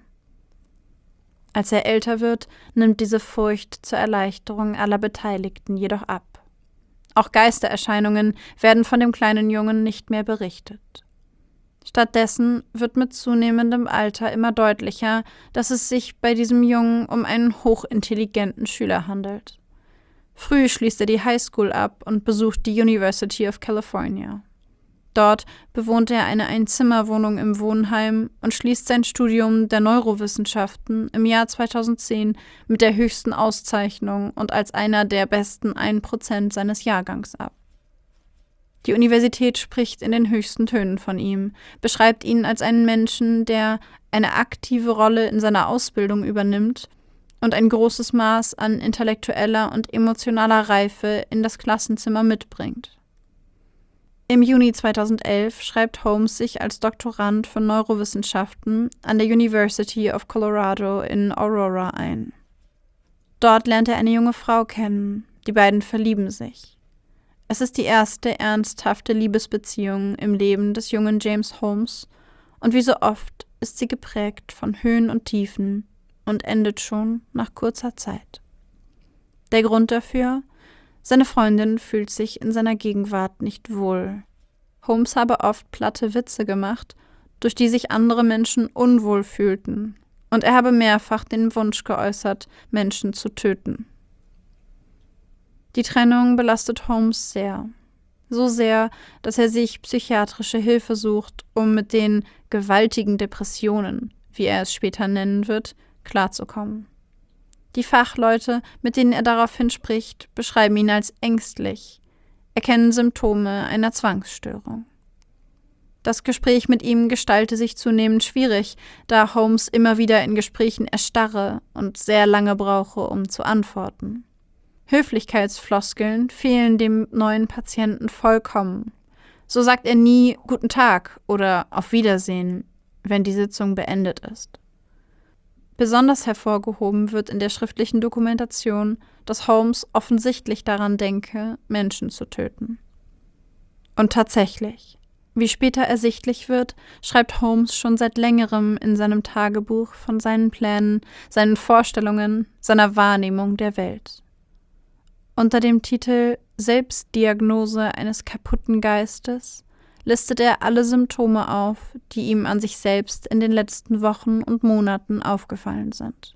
Als er älter wird, nimmt diese Furcht zur Erleichterung aller Beteiligten jedoch ab. Auch Geistererscheinungen werden von dem kleinen Jungen nicht mehr berichtet. Stattdessen wird mit zunehmendem Alter immer deutlicher, dass es sich bei diesem Jungen um einen hochintelligenten Schüler handelt. Früh schließt er die Highschool ab und besucht die University of California. Dort bewohnt er eine Einzimmerwohnung im Wohnheim und schließt sein Studium der Neurowissenschaften im Jahr 2010 mit der höchsten Auszeichnung und als einer der besten 1% seines Jahrgangs ab. Die Universität spricht in den höchsten Tönen von ihm, beschreibt ihn als einen Menschen, der eine aktive Rolle in seiner Ausbildung übernimmt und ein großes Maß an intellektueller und emotionaler Reife in das Klassenzimmer mitbringt. Im Juni 2011 schreibt Holmes sich als Doktorand für Neurowissenschaften an der University of Colorado in Aurora ein. Dort lernt er eine junge Frau kennen, die beiden verlieben sich. Es ist die erste ernsthafte Liebesbeziehung im Leben des jungen James Holmes und wie so oft ist sie geprägt von Höhen und Tiefen und endet schon nach kurzer Zeit. Der Grund dafür? Seine Freundin fühlt sich in seiner Gegenwart nicht wohl. Holmes habe oft platte Witze gemacht, durch die sich andere Menschen unwohl fühlten, und er habe mehrfach den Wunsch geäußert, Menschen zu töten. Die Trennung belastet Holmes sehr. So sehr, dass er sich psychiatrische Hilfe sucht, um mit den gewaltigen Depressionen, wie er es später nennen wird, klarzukommen. Die Fachleute, mit denen er daraufhin spricht, beschreiben ihn als ängstlich, erkennen Symptome einer Zwangsstörung. Das Gespräch mit ihm gestalte sich zunehmend schwierig, da Holmes immer wieder in Gesprächen erstarre und sehr lange brauche, um zu antworten. Höflichkeitsfloskeln fehlen dem neuen Patienten vollkommen. So sagt er nie »Guten Tag« oder »Auf Wiedersehen«, wenn die Sitzung beendet ist. Besonders hervorgehoben wird in der schriftlichen Dokumentation, dass Holmes offensichtlich daran denke, Menschen zu töten. Und tatsächlich, wie später ersichtlich wird, schreibt Holmes schon seit längerem in seinem Tagebuch von seinen Plänen, seinen Vorstellungen, seiner Wahrnehmung der Welt. Unter dem Titel »Selbstdiagnose eines kaputten Geistes« listet er alle Symptome auf, die ihm an sich selbst in den letzten Wochen und Monaten aufgefallen sind.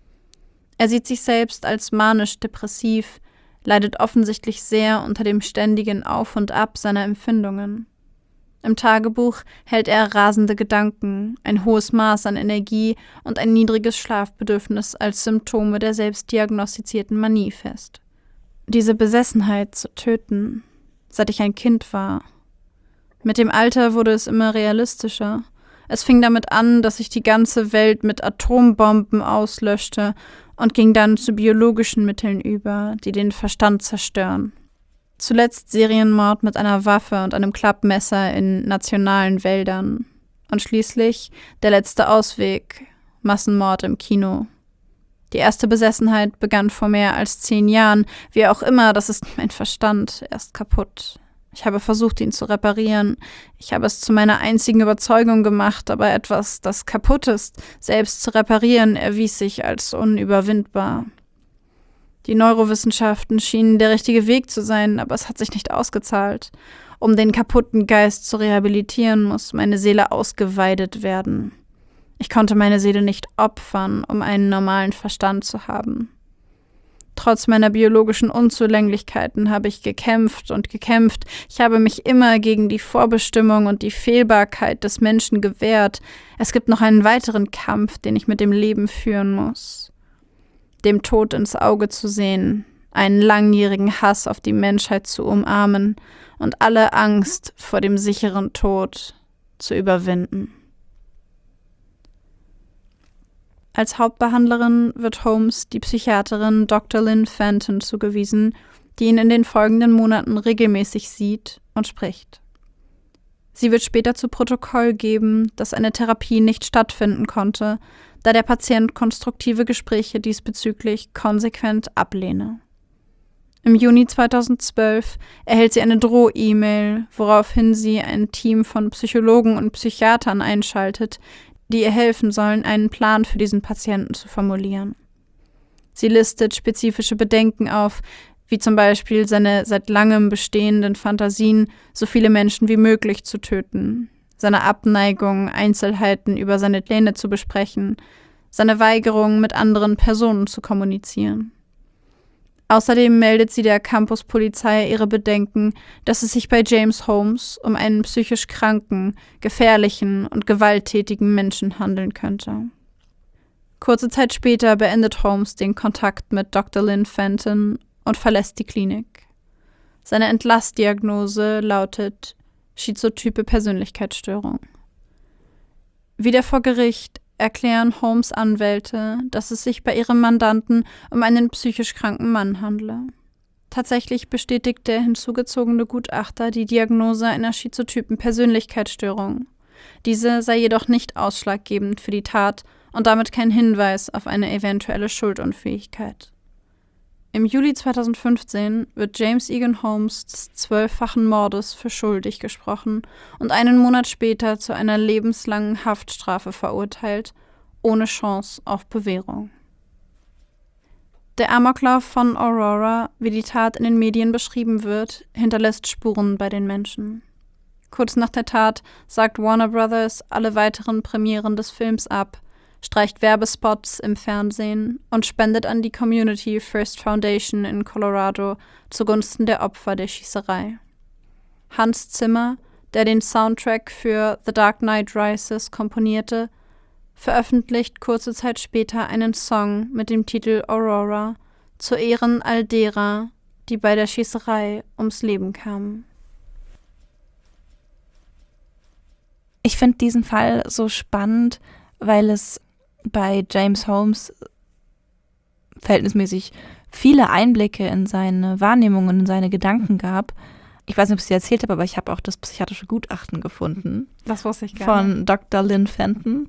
Er sieht sich selbst als manisch-depressiv, leidet offensichtlich sehr unter dem ständigen Auf und Ab seiner Empfindungen. Im Tagebuch hält er rasende Gedanken, ein hohes Maß an Energie und ein niedriges Schlafbedürfnis als Symptome der selbstdiagnostizierten Manie fest. Diese Besessenheit zu töten, seit ich ein Kind war. Mit dem Alter wurde es immer realistischer. Es fing damit an, dass ich die ganze Welt mit Atombomben auslöschte und ging dann zu biologischen Mitteln über, die den Verstand zerstören. Zuletzt Serienmord mit einer Waffe und einem Klappmesser in nationalen Wäldern. Und schließlich der letzte Ausweg, Massenmord im Kino. Die erste Besessenheit begann vor mehr als 10 Jahren. Wie auch immer, das ist mein Verstand, er ist kaputt. Ich habe versucht, ihn zu reparieren. Ich habe es zu meiner einzigen Überzeugung gemacht, aber etwas, das kaputt ist, selbst zu reparieren, erwies sich als unüberwindbar. Die Neurowissenschaften schienen der richtige Weg zu sein, aber es hat sich nicht ausgezahlt. Um den kaputten Geist zu rehabilitieren, muss meine Seele ausgeweidet werden. Ich konnte meine Seele nicht opfern, um einen normalen Verstand zu haben. Trotz meiner biologischen Unzulänglichkeiten habe ich gekämpft und gekämpft. Ich habe mich immer gegen die Vorbestimmung und die Fehlbarkeit des Menschen gewehrt. Es gibt noch einen weiteren Kampf, den ich mit dem Leben führen muss. Dem Tod ins Auge zu sehen, einen langjährigen Hass auf die Menschheit zu umarmen und alle Angst vor dem sicheren Tod zu überwinden. Als Hauptbehandlerin wird Holmes die Psychiaterin Dr. Lynn Fenton zugewiesen, die ihn in den folgenden Monaten regelmäßig sieht und spricht. Sie wird später zu Protokoll geben, dass eine Therapie nicht stattfinden konnte, da der Patient konstruktive Gespräche diesbezüglich konsequent ablehne. Im Juni 2012 erhält sie eine Droh-E-Mail, woraufhin sie ein Team von Psychologen und Psychiatern einschaltet, die ihr helfen sollen, einen Plan für diesen Patienten zu formulieren. Sie listet spezifische Bedenken auf, wie zum Beispiel seine seit langem bestehenden Fantasien, so viele Menschen wie möglich zu töten, seine Abneigung, Einzelheiten über seine Pläne zu besprechen, seine Weigerung, mit anderen Personen zu kommunizieren. Außerdem meldet sie der Campuspolizei ihre Bedenken, dass es sich bei James Holmes um einen psychisch kranken, gefährlichen und gewalttätigen Menschen handeln könnte. Kurze Zeit später beendet Holmes den Kontakt mit Dr. Lynn Fenton und verlässt die Klinik. Seine Entlassdiagnose lautet schizotype Persönlichkeitsstörung. Wieder vor Gericht erklären Holmes' Anwälte, dass es sich bei ihrem Mandanten um einen psychisch kranken Mann handle. Tatsächlich bestätigt der hinzugezogene Gutachter die Diagnose einer schizotypen Persönlichkeitsstörung. Diese sei jedoch nicht ausschlaggebend für die Tat und damit kein Hinweis auf eine eventuelle Schuldunfähigkeit. Im Juli 2015 wird James Egan Holmes des 12-fachen Mordes für schuldig gesprochen und einen Monat später zu einer lebenslangen Haftstrafe verurteilt, ohne Chance auf Bewährung. Der Amoklauf von Aurora, wie die Tat in den Medien beschrieben wird, hinterlässt Spuren bei den Menschen. Kurz nach der Tat sagt Warner Brothers alle weiteren Premieren des Films ab, streicht Werbespots im Fernsehen und spendet an die Community First Foundation in Colorado zugunsten der Opfer der Schießerei. Hans Zimmer, der den Soundtrack für The Dark Knight Rises komponierte, veröffentlicht kurze Zeit später einen Song mit dem Titel Aurora zu Ehren all derer, die bei der Schießerei ums Leben kamen. Ich finde diesen Fall so spannend, weil es bei James Holmes verhältnismäßig viele Einblicke in seine Wahrnehmungen und in seine Gedanken gab. Ich weiß nicht, ob ich es dir erzählt habe, aber ich habe auch das psychiatrische Gutachten gefunden. Das wusste ich gerne. Von Dr. Lynn Fenton,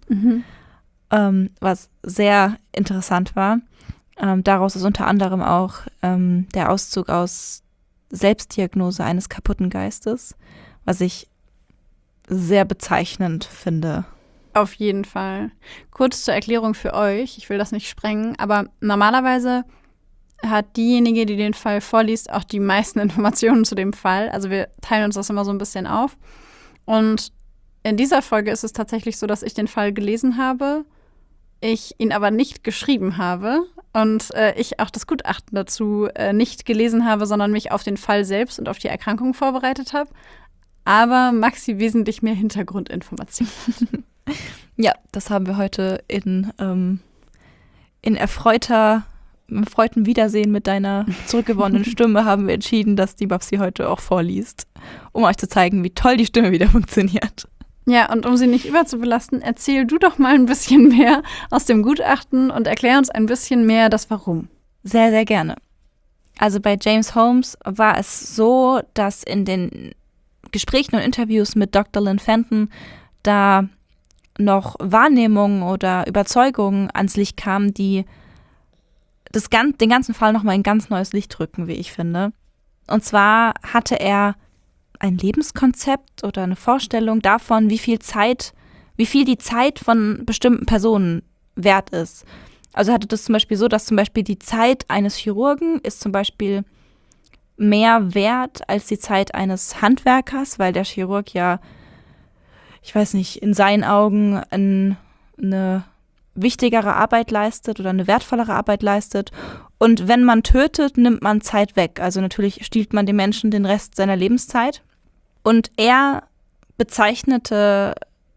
was sehr interessant war. Daraus ist unter anderem auch der Auszug aus Selbstdiagnose eines kaputten Geistes, was ich sehr bezeichnend finde. Auf jeden Fall. Kurz zur Erklärung für euch, ich will das nicht sprengen, aber normalerweise hat diejenige, die den Fall vorliest, auch die meisten Informationen zu dem Fall. Also wir teilen uns das immer so ein bisschen auf. Und in dieser Folge ist es tatsächlich so, dass ich den Fall gelesen habe, ich ihn aber nicht geschrieben habe und ich auch das Gutachten dazu nicht gelesen habe, sondern mich auf den Fall selbst und auf die Erkrankung vorbereitet habe. Aber Maxi wesentlich mehr Hintergrundinformationen hat. Ja, das haben wir heute in erfreutem Wiedersehen mit deiner zurückgewonnenen Stimme haben wir entschieden, dass die Babsi heute auch vorliest, um euch zu zeigen, wie toll die Stimme wieder funktioniert. Ja, und um sie nicht überzubelasten, erzähl du doch mal ein bisschen mehr aus dem Gutachten und erklär uns ein bisschen mehr das Warum. Sehr, sehr gerne. Also bei James Holmes war es so, dass in den Gesprächen und Interviews mit Dr. Lynn Fenton da noch Wahrnehmungen oder Überzeugungen ans Licht kamen, die den ganzen Fall nochmal in ganz neues Licht rücken, wie ich finde. Und zwar hatte er ein Lebenskonzept oder eine Vorstellung davon, wie viel die Zeit von bestimmten Personen wert ist. Also hatte das zum Beispiel so, dass zum Beispiel die Zeit eines Chirurgen ist zum Beispiel mehr wert als die Zeit eines Handwerkers, weil der Chirurg ja, ich weiß nicht, in seinen Augen eine wichtigere Arbeit leistet oder eine wertvollere Arbeit leistet. Und wenn man tötet, nimmt man Zeit weg. Also natürlich stiehlt man dem Menschen den Rest seiner Lebenszeit. Und er bezeichnete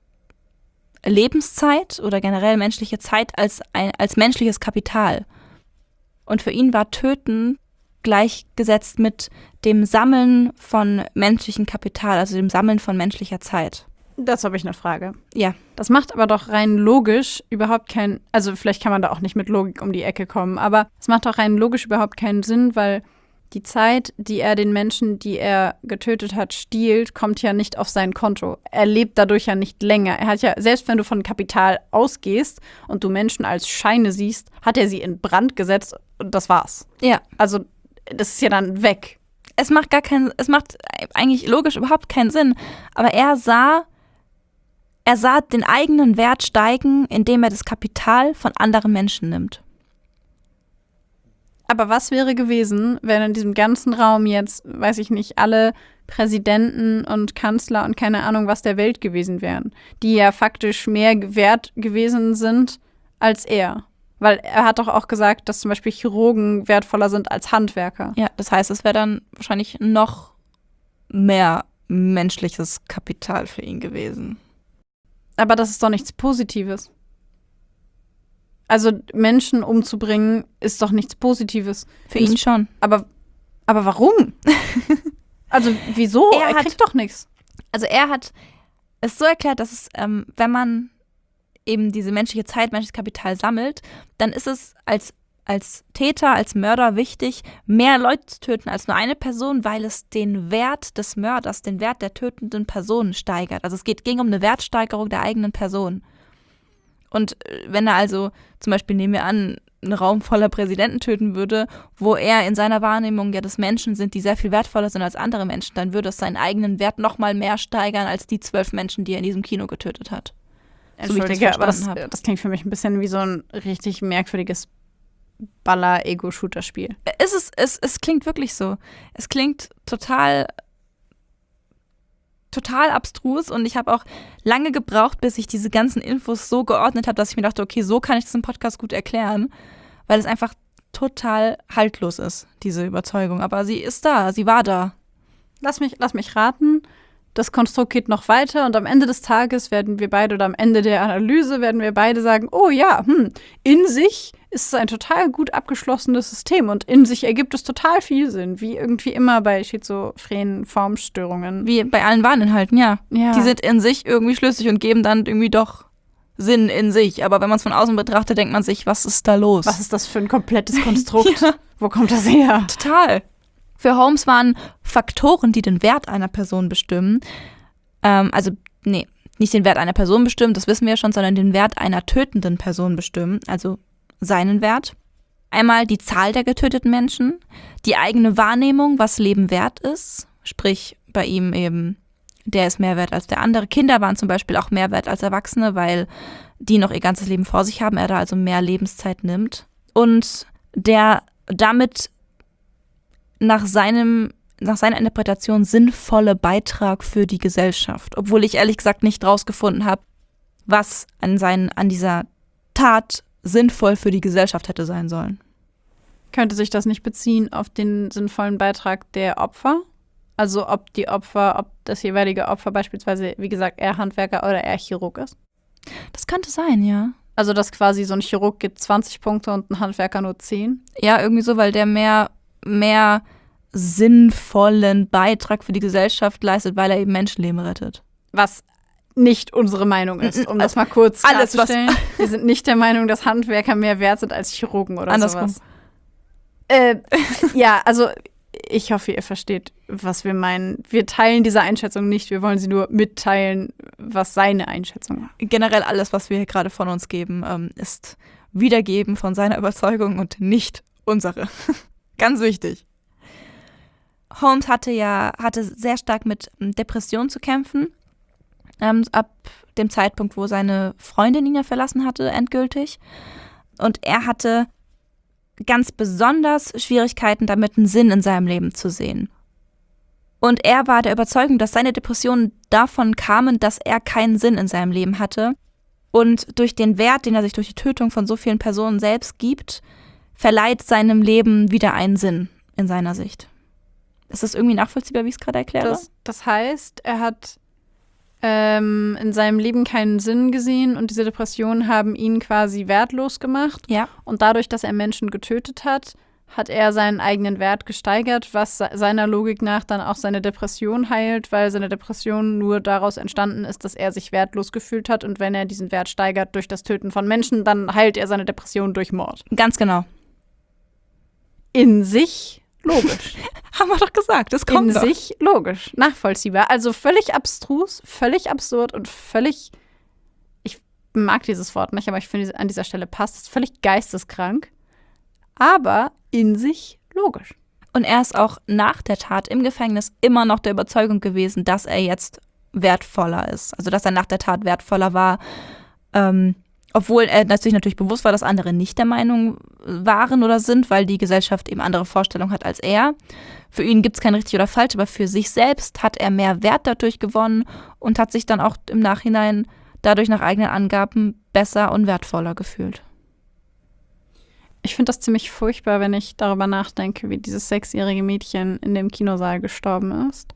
Lebenszeit oder generell menschliche Zeit als menschliches Kapital. Und für ihn war Töten gleichgesetzt mit dem Sammeln von menschlichem Kapital, also dem Sammeln von menschlicher Zeit. Dazu habe ich eine Frage. Ja. Das macht aber doch rein logisch überhaupt keinen, also vielleicht kann man da auch nicht mit Logik um die Ecke kommen, aber es macht doch rein logisch überhaupt keinen Sinn, weil die Zeit, die er den Menschen, die er getötet hat, stiehlt, kommt ja nicht auf sein Konto. Er lebt dadurch ja nicht länger. Er hat ja, selbst wenn du von Kapital ausgehst und du Menschen als Scheine siehst, hat er sie in Brand gesetzt und das war's. Ja. Also, das ist ja dann weg. Es macht eigentlich logisch überhaupt keinen Sinn. Aber er sah den eigenen Wert steigen, indem er das Kapital von anderen Menschen nimmt. Aber was wäre gewesen, wenn in diesem ganzen Raum jetzt, weiß ich nicht, alle Präsidenten und Kanzler und keine Ahnung was der Welt gewesen wären, die ja faktisch mehr wert gewesen sind als er? Weil er hat doch auch gesagt, dass zum Beispiel Chirurgen wertvoller sind als Handwerker. Ja, das heißt, es wäre dann wahrscheinlich noch mehr menschliches Kapital für ihn gewesen. Aber das ist doch nichts Positives. Also Menschen umzubringen ist doch nichts Positives. Für ihn schon. Aber warum? Also wieso? Er kriegt doch nichts. Also er hat es so erklärt, dass es, wenn man eben diese menschliche Zeit, menschliches Kapital sammelt, dann ist es als Täter, als Mörder wichtig, mehr Leute zu töten als nur eine Person, weil es den Wert des Mörders, den Wert der tötenden Person steigert. Also es ging um eine Wertsteigerung der eigenen Person. Und wenn er also zum Beispiel, nehmen wir an, einen Raum voller Präsidenten töten würde, wo er in seiner Wahrnehmung ja das Menschen sind, die sehr viel wertvoller sind als andere Menschen, dann würde es seinen eigenen Wert noch mal mehr steigern als die 12 Menschen, die er in diesem Kino getötet hat. Entschuldige, aber das klingt für mich ein bisschen wie so ein richtig merkwürdiges Baller-Ego-Shooter-Spiel. Es klingt wirklich so. Es klingt total abstrus und ich habe auch lange gebraucht, bis ich diese ganzen Infos so geordnet habe, dass ich mir dachte, okay, so kann ich das im Podcast gut erklären, weil es einfach total haltlos ist, diese Überzeugung. Aber sie ist da, sie war da. Lass mich raten. Das Konstrukt geht noch weiter und am Ende des Tages werden wir beide oder am Ende der Analyse werden wir beide sagen, oh ja, in sich ist es ein total gut abgeschlossenes System und in sich ergibt es total viel Sinn, wie irgendwie immer bei schizophrenen Formstörungen. Wie bei allen Wahninhalten, ja. Die sind in sich irgendwie schlüssig und geben dann irgendwie doch Sinn in sich. Aber wenn man es von außen betrachtet, denkt man sich, was ist da los? Was ist das für ein komplettes Konstrukt? Ja. Wo kommt das her? Total. Für Holmes waren Faktoren, die den Wert einer Person bestimmen, nicht den Wert einer Person bestimmen, das wissen wir ja schon, sondern den Wert einer tötenden Person bestimmen, also seinen Wert. Einmal die Zahl der getöteten Menschen, die eigene Wahrnehmung, was Leben wert ist, sprich bei ihm eben, der ist mehr wert als der andere. Kinder waren zum Beispiel auch mehr wert als Erwachsene, weil die noch ihr ganzes Leben vor sich haben, er da also mehr Lebenszeit nimmt. Und der damit nach seiner Interpretation sinnvolle Beitrag für die Gesellschaft. Obwohl ich ehrlich gesagt nicht rausgefunden habe, was an dieser Tat sinnvoll für die Gesellschaft hätte sein sollen. Könnte sich das nicht beziehen auf den sinnvollen Beitrag der Opfer? Also ob das jeweilige Opfer beispielsweise, wie gesagt, er Handwerker oder er Chirurg ist? Das könnte sein, ja. Also dass quasi so ein Chirurg gibt 20 Punkte und ein Handwerker nur 10? Ja, irgendwie so, weil der mehr sinnvollen Beitrag für die Gesellschaft leistet, weil er eben Menschenleben rettet. Was nicht unsere Meinung ist, um das mal kurz klarzustellen. Wir sind nicht der Meinung, dass Handwerker mehr wert sind als Chirurgen oder sowas. Ja, also ich hoffe, ihr versteht, was wir meinen. Wir teilen diese Einschätzung nicht, wir wollen sie nur mitteilen, was seine Einschätzung war. Generell alles, was wir hier gerade von uns geben, ist Wiedergeben von seiner Überzeugung und nicht unsere. Ganz wichtig. Holmes hatte sehr stark mit Depressionen zu kämpfen, ab dem Zeitpunkt, wo seine Freundin ihn ja verlassen hatte, endgültig. Und er hatte ganz besonders Schwierigkeiten damit, einen Sinn in seinem Leben zu sehen. Und er war der Überzeugung, dass seine Depressionen davon kamen, dass er keinen Sinn in seinem Leben hatte. Und durch den Wert, den er sich durch die Tötung von so vielen Personen selbst gibt, verleiht seinem Leben wieder einen Sinn in seiner Sicht. Ist das irgendwie nachvollziehbar, wie ich es gerade erkläre? Das heißt, er hat in seinem Leben keinen Sinn gesehen und diese Depressionen haben ihn quasi wertlos gemacht. Ja. Und dadurch, dass er Menschen getötet hat, hat er seinen eigenen Wert gesteigert, was seiner Logik nach dann auch seine Depression heilt, weil seine Depression nur daraus entstanden ist, dass er sich wertlos gefühlt hat und wenn er diesen Wert steigert durch das Töten von Menschen, dann heilt er seine Depression durch Mord. Ganz genau. In sich logisch. Haben wir doch gesagt, das kommt In doch. sich logisch, nachvollziehbar. Also völlig abstrus, völlig absurd und völlig, ich mag dieses Wort nicht, aber ich finde, an dieser Stelle passt es, völlig geisteskrank, aber in sich logisch. Und er ist auch nach der Tat im Gefängnis immer noch der Überzeugung gewesen, dass er jetzt wertvoller ist. Also dass er nach der Tat wertvoller war, obwohl er natürlich bewusst war, dass andere nicht der Meinung waren oder sind, weil die Gesellschaft eben andere Vorstellungen hat als er. Für ihn gibt es kein richtig oder falsch, aber für sich selbst hat er mehr Wert dadurch gewonnen und hat sich dann auch im Nachhinein dadurch nach eigenen Angaben besser und wertvoller gefühlt. Ich finde das ziemlich furchtbar, wenn ich darüber nachdenke, wie dieses 6-jährige Mädchen in dem Kinosaal gestorben ist.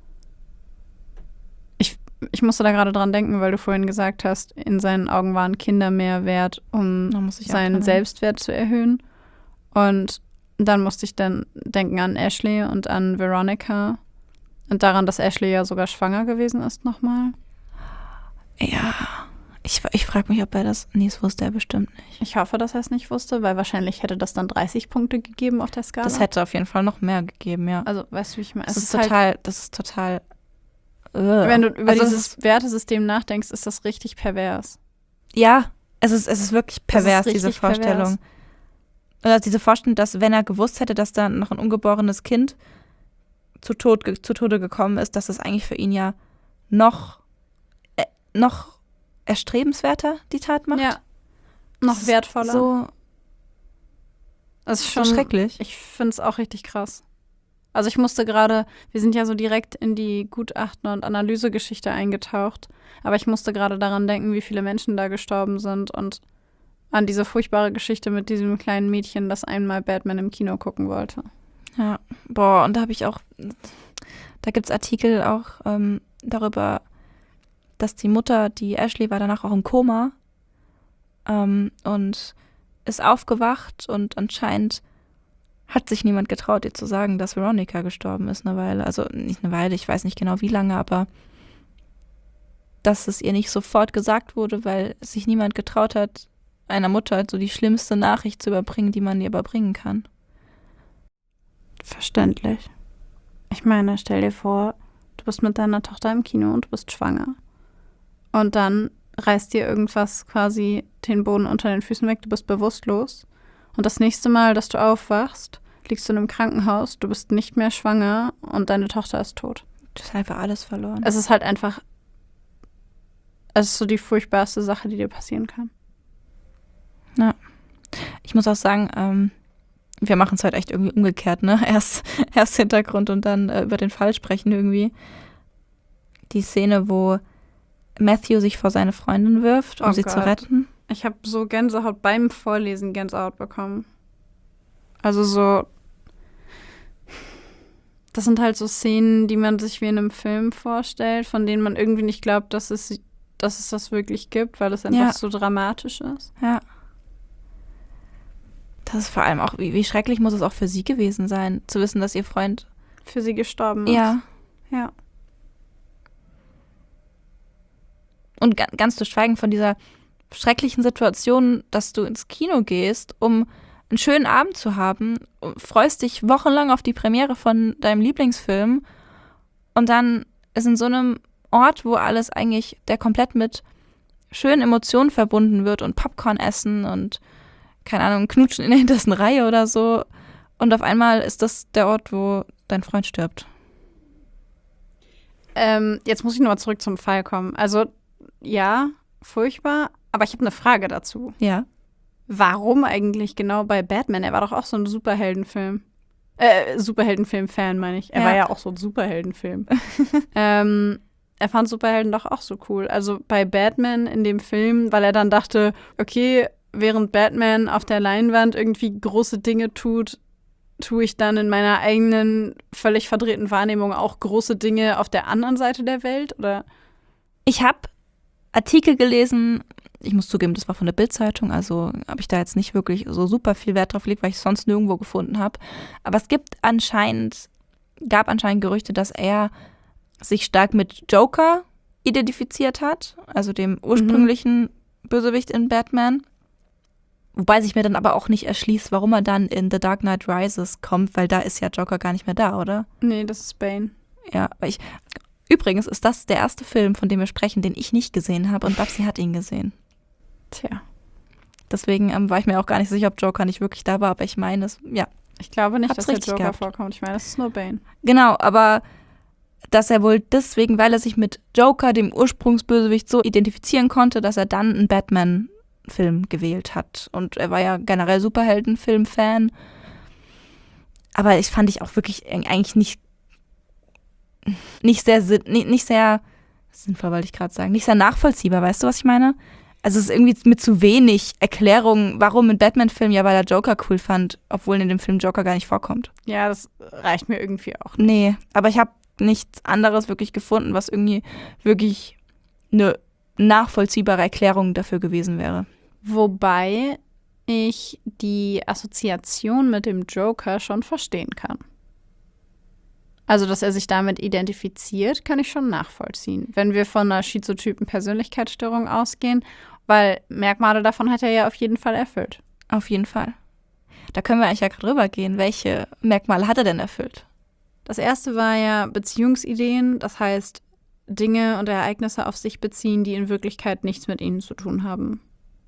Ich musste da gerade dran denken, weil du vorhin gesagt hast, in seinen Augen waren Kinder mehr wert, um seinen Selbstwert zu erhöhen. Und dann musste ich dann denken an Ashley und an Veronica und daran, dass Ashley ja sogar schwanger gewesen ist nochmal. Ja, ich frage mich, ob er das, das wusste er bestimmt nicht. Ich hoffe, dass er es nicht wusste, weil wahrscheinlich hätte das dann 30 Punkte gegeben auf der Skala. Das hätte auf jeden Fall noch mehr gegeben, ja. Also, weißt du, wie ich meine? Das ist total wenn du über dieses Wertesystem nachdenkst, ist das richtig pervers. Ja, es ist wirklich pervers, richtig diese Vorstellung. Oder diese Vorstellung, dass wenn er gewusst hätte, dass da noch ein ungeborenes Kind zu Tode gekommen ist, dass das eigentlich für ihn ja noch erstrebenswerter die Tat macht. Ja, noch wertvoller. So, das ist schon schon schrecklich. Ich finde es auch richtig krass. Also ich musste gerade, wir sind ja so direkt in die Gutachten- und Analysegeschichte eingetaucht, aber ich musste gerade daran denken, wie viele Menschen da gestorben sind und an diese furchtbare Geschichte mit diesem kleinen Mädchen, das einmal Batman im Kino gucken wollte. Ja, boah, und da habe ich auch, da gibt es Artikel auch darüber, dass die Mutter, die Ashley, war danach auch im Koma und ist aufgewacht und anscheinend hat sich niemand getraut, ihr zu sagen, dass Veronica gestorben ist eine Weile. Also nicht eine Weile, ich weiß nicht genau wie lange, aber dass es ihr nicht sofort gesagt wurde, weil sich niemand getraut hat, einer Mutter so die schlimmste Nachricht zu überbringen, die man ihr überbringen kann. Verständlich. Ich meine, stell dir vor, du bist mit deiner Tochter im Kino und du bist schwanger. Und dann reißt dir irgendwas quasi den Boden unter den Füßen weg, du bist bewusstlos. Und das nächste Mal, dass du aufwachst, liegst du in einem Krankenhaus, du bist nicht mehr schwanger und deine Tochter ist tot. Du hast einfach alles verloren. Es ist halt einfach, es ist so die furchtbarste Sache, die dir passieren kann. Ja. Ich muss auch sagen, wir machen es halt echt irgendwie umgekehrt, ne? Erst Hintergrund und dann über den Fall sprechen irgendwie. Die Szene, wo Matthew sich vor seine Freundin wirft, um sie zu retten. Ich habe so Gänsehaut beim Vorlesen Gänsehaut bekommen. Also so, das sind halt so Szenen, die man sich wie in einem Film vorstellt, von denen man irgendwie nicht glaubt, dass es das wirklich gibt, weil es einfach so dramatisch ist. Ja. Das ist vor allem auch, wie schrecklich muss es auch für sie gewesen sein, zu wissen, dass ihr Freund für sie gestorben ist. Ja. Ja. Und ganz zu schweigen von dieser schrecklichen Situation, dass du ins Kino gehst, um einen schönen Abend zu haben, freust dich wochenlang auf die Premiere von deinem Lieblingsfilm und dann ist in so einem Ort, wo alles eigentlich, der komplett mit schönen Emotionen verbunden wird und Popcorn essen und, keine Ahnung, knutschen in der hintersten Reihe oder so und auf einmal ist das der Ort, wo dein Freund stirbt. Jetzt muss ich nochmal zurück zum Fall kommen. Also, ja, furchtbar, aber ich habe eine Frage dazu. Ja. Warum eigentlich genau bei Batman? Er war doch auch so ein Superheldenfilm. Superheldenfilm-Fan, meine ich. Er war ja auch so ein Superheldenfilm. Er fand Superhelden doch auch so cool. Also bei Batman in dem Film, weil er dann dachte, okay, während Batman auf der Leinwand irgendwie große Dinge tut, tue ich dann in meiner eigenen, völlig verdrehten Wahrnehmung auch große Dinge auf der anderen Seite der Welt? Oder? Ich habe Artikel gelesen, ich muss zugeben, das war von der Bild-Zeitung, also habe ich da jetzt nicht wirklich so super viel Wert drauf gelegt, weil ich es sonst nirgendwo gefunden habe. Aber es gab anscheinend Gerüchte, dass er sich stark mit Joker identifiziert hat, also dem ursprünglichen Bösewicht in Batman. Wobei sich mir dann aber auch nicht erschließt, warum er dann in The Dark Knight Rises kommt, weil da ist ja Joker gar nicht mehr da, oder? Nee, das ist Bane. Ja, aber übrigens ist das der erste Film, von dem wir sprechen, den ich nicht gesehen habe und Babsi hat ihn gesehen. Tja. Deswegen war ich mir auch gar nicht sicher, ob Joker nicht wirklich da war, aber ich meine, Ich glaube nicht, Hab's dass der richtig Joker gehabt. vorkommt. Ich meine, das ist nur Bane. Genau, aber dass er wohl deswegen, weil er sich mit Joker, dem Ursprungsbösewicht, so identifizieren konnte, dass er dann einen Batman-Film gewählt hat. Und er war ja generell Superhelden-Film-Fan. Aber fand ich auch wirklich eigentlich nicht sehr sinnvoll, wollte ich gerade sagen. Nicht sehr nachvollziehbar, weißt du, was ich meine? Also es ist irgendwie mit zu wenig Erklärung, warum ein Batman-Film, ja, weil er Joker cool fand, obwohl in dem Film Joker gar nicht vorkommt. Ja, das reicht mir irgendwie auch nicht. Nee, aber ich habe nichts anderes wirklich gefunden, was irgendwie wirklich eine nachvollziehbare Erklärung dafür gewesen wäre. Wobei ich die Assoziation mit dem Joker schon verstehen kann. Also, dass er sich damit identifiziert, kann ich schon nachvollziehen. Wenn wir von einer schizotypen Persönlichkeitsstörung ausgehen, weil Merkmale davon hat er ja auf jeden Fall erfüllt. Auf jeden Fall. Da können wir eigentlich ja gerade rübergehen. Welche Merkmale hat er denn erfüllt? Das erste war ja Beziehungsideen, das heißt Dinge und Ereignisse auf sich beziehen, die in Wirklichkeit nichts mit ihnen zu tun haben.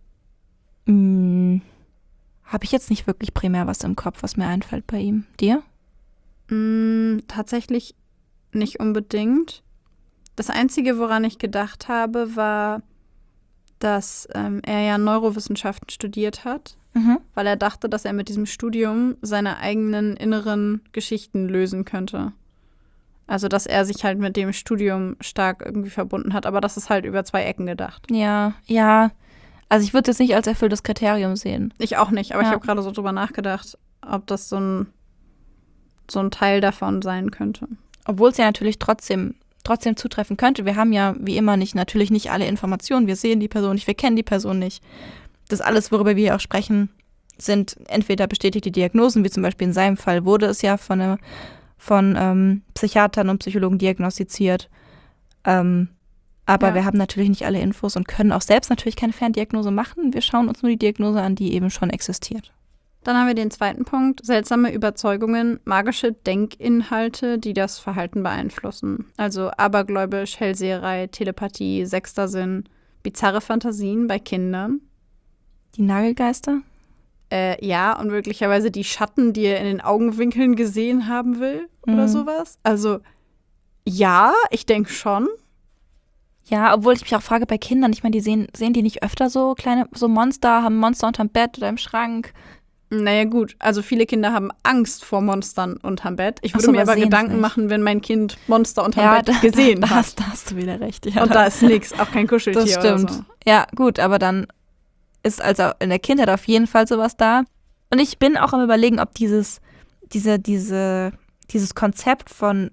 Habe ich jetzt nicht wirklich primär was im Kopf, was mir einfällt bei ihm. Dir? Tatsächlich nicht unbedingt. Das Einzige, woran ich gedacht habe, war, dass er ja Neurowissenschaften studiert hat, weil er dachte, dass er mit diesem Studium seine eigenen inneren Geschichten lösen könnte. Also, dass er sich halt mit dem Studium stark irgendwie verbunden hat, aber das ist halt über 2 Ecken gedacht. Ja. Also ich würde es jetzt nicht als erfülltes Kriterium sehen. Ich auch nicht, aber Ja. ich habe gerade so drüber nachgedacht, ob das so ein Teil davon sein könnte. Obwohl es ja natürlich trotzdem zutreffen könnte. Wir haben ja wie immer natürlich nicht alle Informationen. Wir sehen die Person nicht, wir kennen die Person nicht. Das alles, worüber wir hier auch sprechen, sind entweder bestätigte Diagnosen, wie zum Beispiel in seinem Fall wurde es ja von Psychiatern und Psychologen diagnostiziert. Aber Ja. wir haben natürlich nicht alle Infos und können auch selbst natürlich keine Ferndiagnose machen. Wir schauen uns nur die Diagnose an, die eben schon existiert. Dann haben wir den zweiten Punkt, seltsame Überzeugungen, magische Denkinhalte, die das Verhalten beeinflussen. Also abergläubisch, Hellseherei, Telepathie, sechster Sinn, bizarre Fantasien bei Kindern. Die Nagelgeister? Ja, und möglicherweise die Schatten, die er in den Augenwinkeln gesehen haben will oder sowas. Also ja, ich denke schon. Ja, obwohl ich mich auch frage, bei Kindern, ich meine, die sehen die nicht öfter so kleine, so Monster, haben Monster unterm Bett oder im Schrank? Naja gut, also viele Kinder haben Angst vor Monstern unterm Bett. Ich würde Ach so, mir aber sehen's Gedanken nicht. machen, wenn mein Kind Monster unterm Bett gesehen hat. Da hast du wieder recht. Ja, Und da ist nichts, auch kein Kuscheltier das stimmt. oder so. Ja, gut, aber dann ist also in der Kindheit auf jeden Fall sowas da. Und ich bin auch am Überlegen, ob dieses Konzept von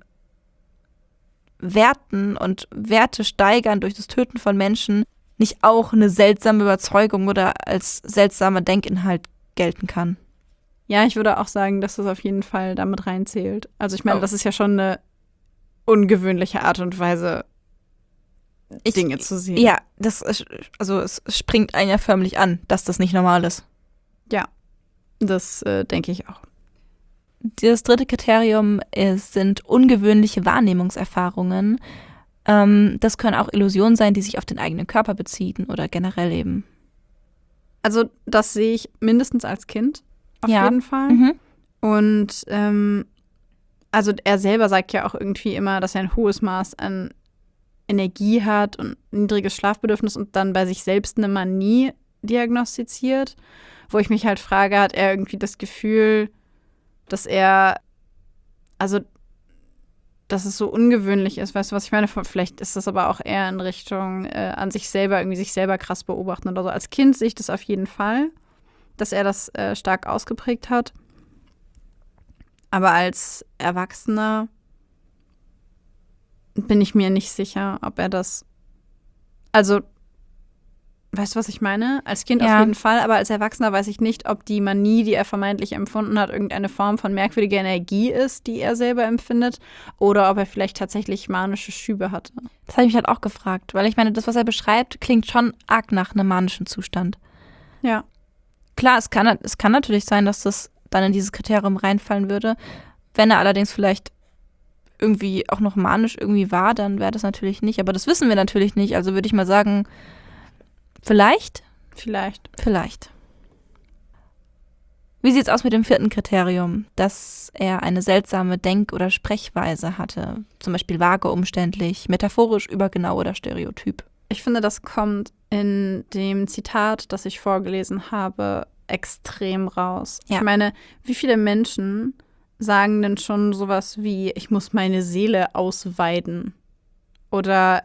Werten und Werte steigern durch das Töten von Menschen nicht auch eine seltsame Überzeugung oder als seltsamer Denkinhalt gelten kann. Ja, ich würde auch sagen, dass das auf jeden Fall damit reinzählt. Also ich meine, Oh. das ist ja schon eine ungewöhnliche Art und Weise, Dinge zu sehen. Ja, es springt einen ja förmlich an, dass das nicht normal ist. Ja, das denke ich auch. Das dritte Kriterium sind ungewöhnliche Wahrnehmungserfahrungen. Das können auch Illusionen sein, die sich auf den eigenen Körper beziehen oder generell eben. Also das sehe ich mindestens als Kind auf Ja. jeden Fall. Und also er selber sagt ja auch irgendwie immer, dass er ein hohes Maß an Energie hat und ein niedriges Schlafbedürfnis und dann bei sich selbst eine Manie diagnostiziert, wo ich mich halt frage, hat er irgendwie das Gefühl, dass dass es so ungewöhnlich ist, weißt du, was ich meine? Vielleicht ist das aber auch eher in Richtung an sich selber, irgendwie sich selber krass beobachten oder so. Als Kind sehe ich das auf jeden Fall, dass er das stark ausgeprägt hat. Aber als Erwachsener bin ich mir nicht sicher, ob er das, also, weißt du, was ich meine? Als Kind Ja. auf jeden Fall, aber als Erwachsener weiß ich nicht, ob die Manie, die er vermeintlich empfunden hat, irgendeine Form von merkwürdiger Energie ist, die er selber empfindet, oder ob er vielleicht tatsächlich manische Schübe hatte. Das habe ich mich halt auch gefragt, weil ich meine, das, was er beschreibt, klingt schon arg nach einem manischen Zustand. Ja. Klar, es kann natürlich sein, dass das dann in dieses Kriterium reinfallen würde. Wenn er allerdings vielleicht irgendwie auch noch manisch irgendwie war, dann wäre das natürlich nicht. Aber das wissen wir natürlich nicht. Also würde ich mal sagen, vielleicht. Wie sieht es aus mit dem 4. Kriterium? Dass er eine seltsame Denk- oder Sprechweise hatte. Zum Beispiel vage, umständlich, metaphorisch, übergenau oder stereotyp. Ich finde, das kommt in dem Zitat, das ich vorgelesen habe, extrem raus. Ja. Ich meine, wie viele Menschen sagen denn schon sowas wie, ich muss meine Seele ausweiden? Oder,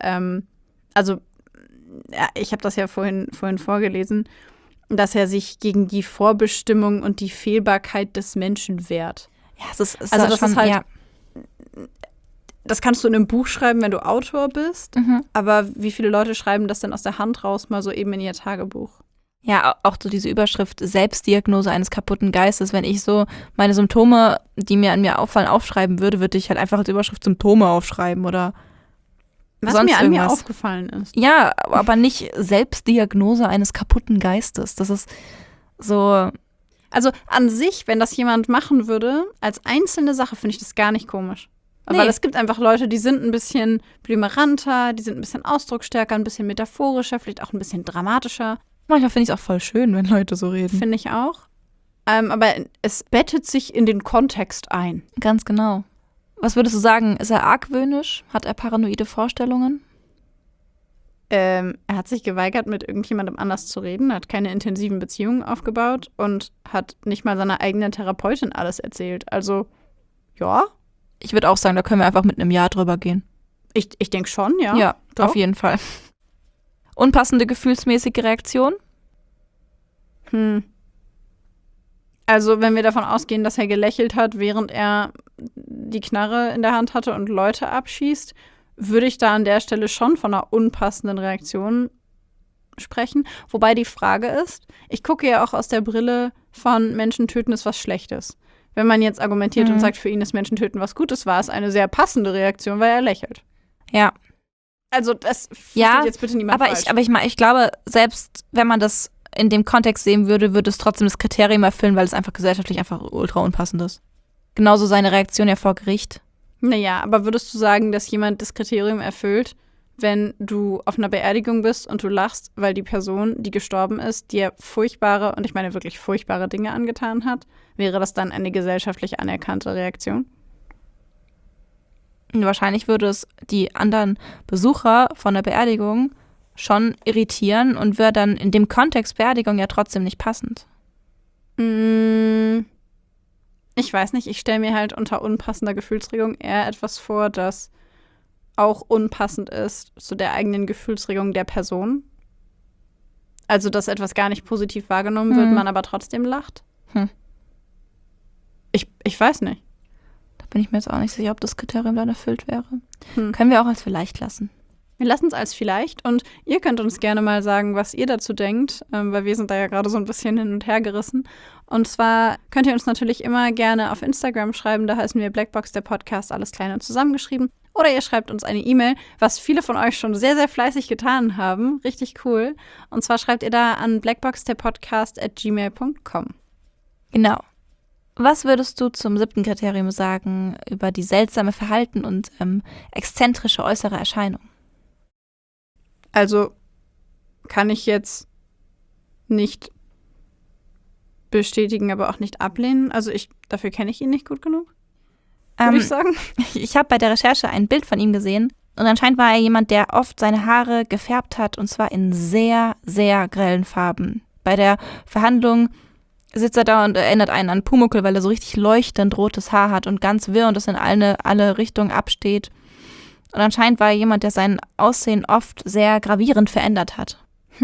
ich habe das ja vorhin vorgelesen, dass er sich gegen die Vorbestimmung und die Fehlbarkeit des Menschen wehrt. Ja, das ist halt, ja. Das kannst du in einem Buch schreiben, wenn du Autor bist, aber wie viele Leute schreiben das denn aus der Hand raus, mal so eben in ihr Tagebuch? Ja, auch so diese Überschrift Selbstdiagnose eines kaputten Geistes. Wenn ich so meine Symptome, die mir an mir auffallen, aufschreiben würde ich halt einfach als Überschrift Symptome aufschreiben oder was sonst mir an irgendwas. mir aufgefallen ist. Ja, aber nicht Selbstdiagnose eines kaputten Geistes. Das ist so. Also an sich, wenn das jemand machen würde, als einzelne Sache, finde ich das gar nicht komisch. Nee. Weil es gibt einfach Leute, die sind ein bisschen blümeranter, die sind ein bisschen ausdrucksstärker, ein bisschen metaphorischer, vielleicht auch ein bisschen dramatischer. Manchmal finde ich es auch voll schön, wenn Leute so reden. Finde ich auch. Aber es bettet sich in den Kontext ein. Ganz genau. Was würdest du sagen? Ist er argwöhnisch? Hat er paranoide Vorstellungen? Er hat sich geweigert, mit irgendjemandem anders zu reden, hat keine intensiven Beziehungen aufgebaut und hat nicht mal seiner eigenen Therapeutin alles erzählt. Also, ja. Ich würde auch sagen, da können wir einfach mit einem Ja drüber gehen. Ich denke schon, ja. Ja, doch. Auf jeden Fall. Unpassende gefühlsmäßige Reaktion? Also, wenn wir davon ausgehen, dass er gelächelt hat, während er die Knarre in der Hand hatte und Leute abschießt, würde ich da an der Stelle schon von einer unpassenden Reaktion sprechen. Wobei die Frage ist, ich gucke ja auch aus der Brille von Menschen töten ist was Schlechtes. Wenn man jetzt argumentiert und sagt, für ihn ist Menschen töten was Gutes, war es eine sehr passende Reaktion, weil er lächelt. Ja. Also das versteht jetzt bitte niemand falsch. Aber ich glaube, selbst wenn man das in dem Kontext sehen würde, würde es trotzdem das Kriterium erfüllen, weil es einfach gesellschaftlich einfach ultra unpassend ist. Genauso seine Reaktion ja vor Gericht. Naja, aber würdest du sagen, dass jemand das Kriterium erfüllt, wenn du auf einer Beerdigung bist und du lachst, weil die Person, die gestorben ist, dir furchtbare, und ich meine wirklich furchtbare Dinge angetan hat? Wäre das dann eine gesellschaftlich anerkannte Reaktion? Wahrscheinlich würde es die anderen Besucher von der Beerdigung schon irritieren und wäre dann in dem Kontext Beerdigung ja trotzdem nicht passend. Ich weiß nicht, ich stelle mir halt unter unpassender Gefühlsregung eher etwas vor, das auch unpassend ist zu der eigenen Gefühlsregung der Person. Also, dass etwas gar nicht positiv wahrgenommen wird, man aber trotzdem lacht. Ich weiß nicht. Da bin ich mir jetzt auch nicht sicher, ob das Kriterium dann erfüllt wäre. Können wir auch als vielleicht lassen. Wir lassen es als vielleicht und ihr könnt uns gerne mal sagen, was ihr dazu denkt, weil wir sind da ja gerade so ein bisschen hin und her gerissen. Und zwar könnt ihr uns natürlich immer gerne auf Instagram schreiben, da heißen wir Blackbox, der Podcast, alles klein und zusammengeschrieben. Oder ihr schreibt uns eine E-Mail, was viele von euch schon sehr, sehr fleißig getan haben. Richtig cool. Und zwar schreibt ihr da an blackboxderpodcast@gmail.com. Genau. Was würdest du zum 7. Kriterium sagen über die seltsame Verhalten und exzentrische äußere Erscheinung? Also kann ich jetzt nicht bestätigen, aber auch nicht ablehnen. Also dafür kenne ich ihn nicht gut genug, würde ich sagen. Ich habe bei der Recherche ein Bild von ihm gesehen und anscheinend war er jemand, der oft seine Haare gefärbt hat und zwar in sehr, sehr grellen Farben. Bei der Verhandlung sitzt er da und erinnert einen an Pumuckl, weil er so richtig leuchtend rotes Haar hat und ganz wirr und das in alle Richtungen absteht. Und anscheinend war er jemand, der sein Aussehen oft sehr gravierend verändert hat.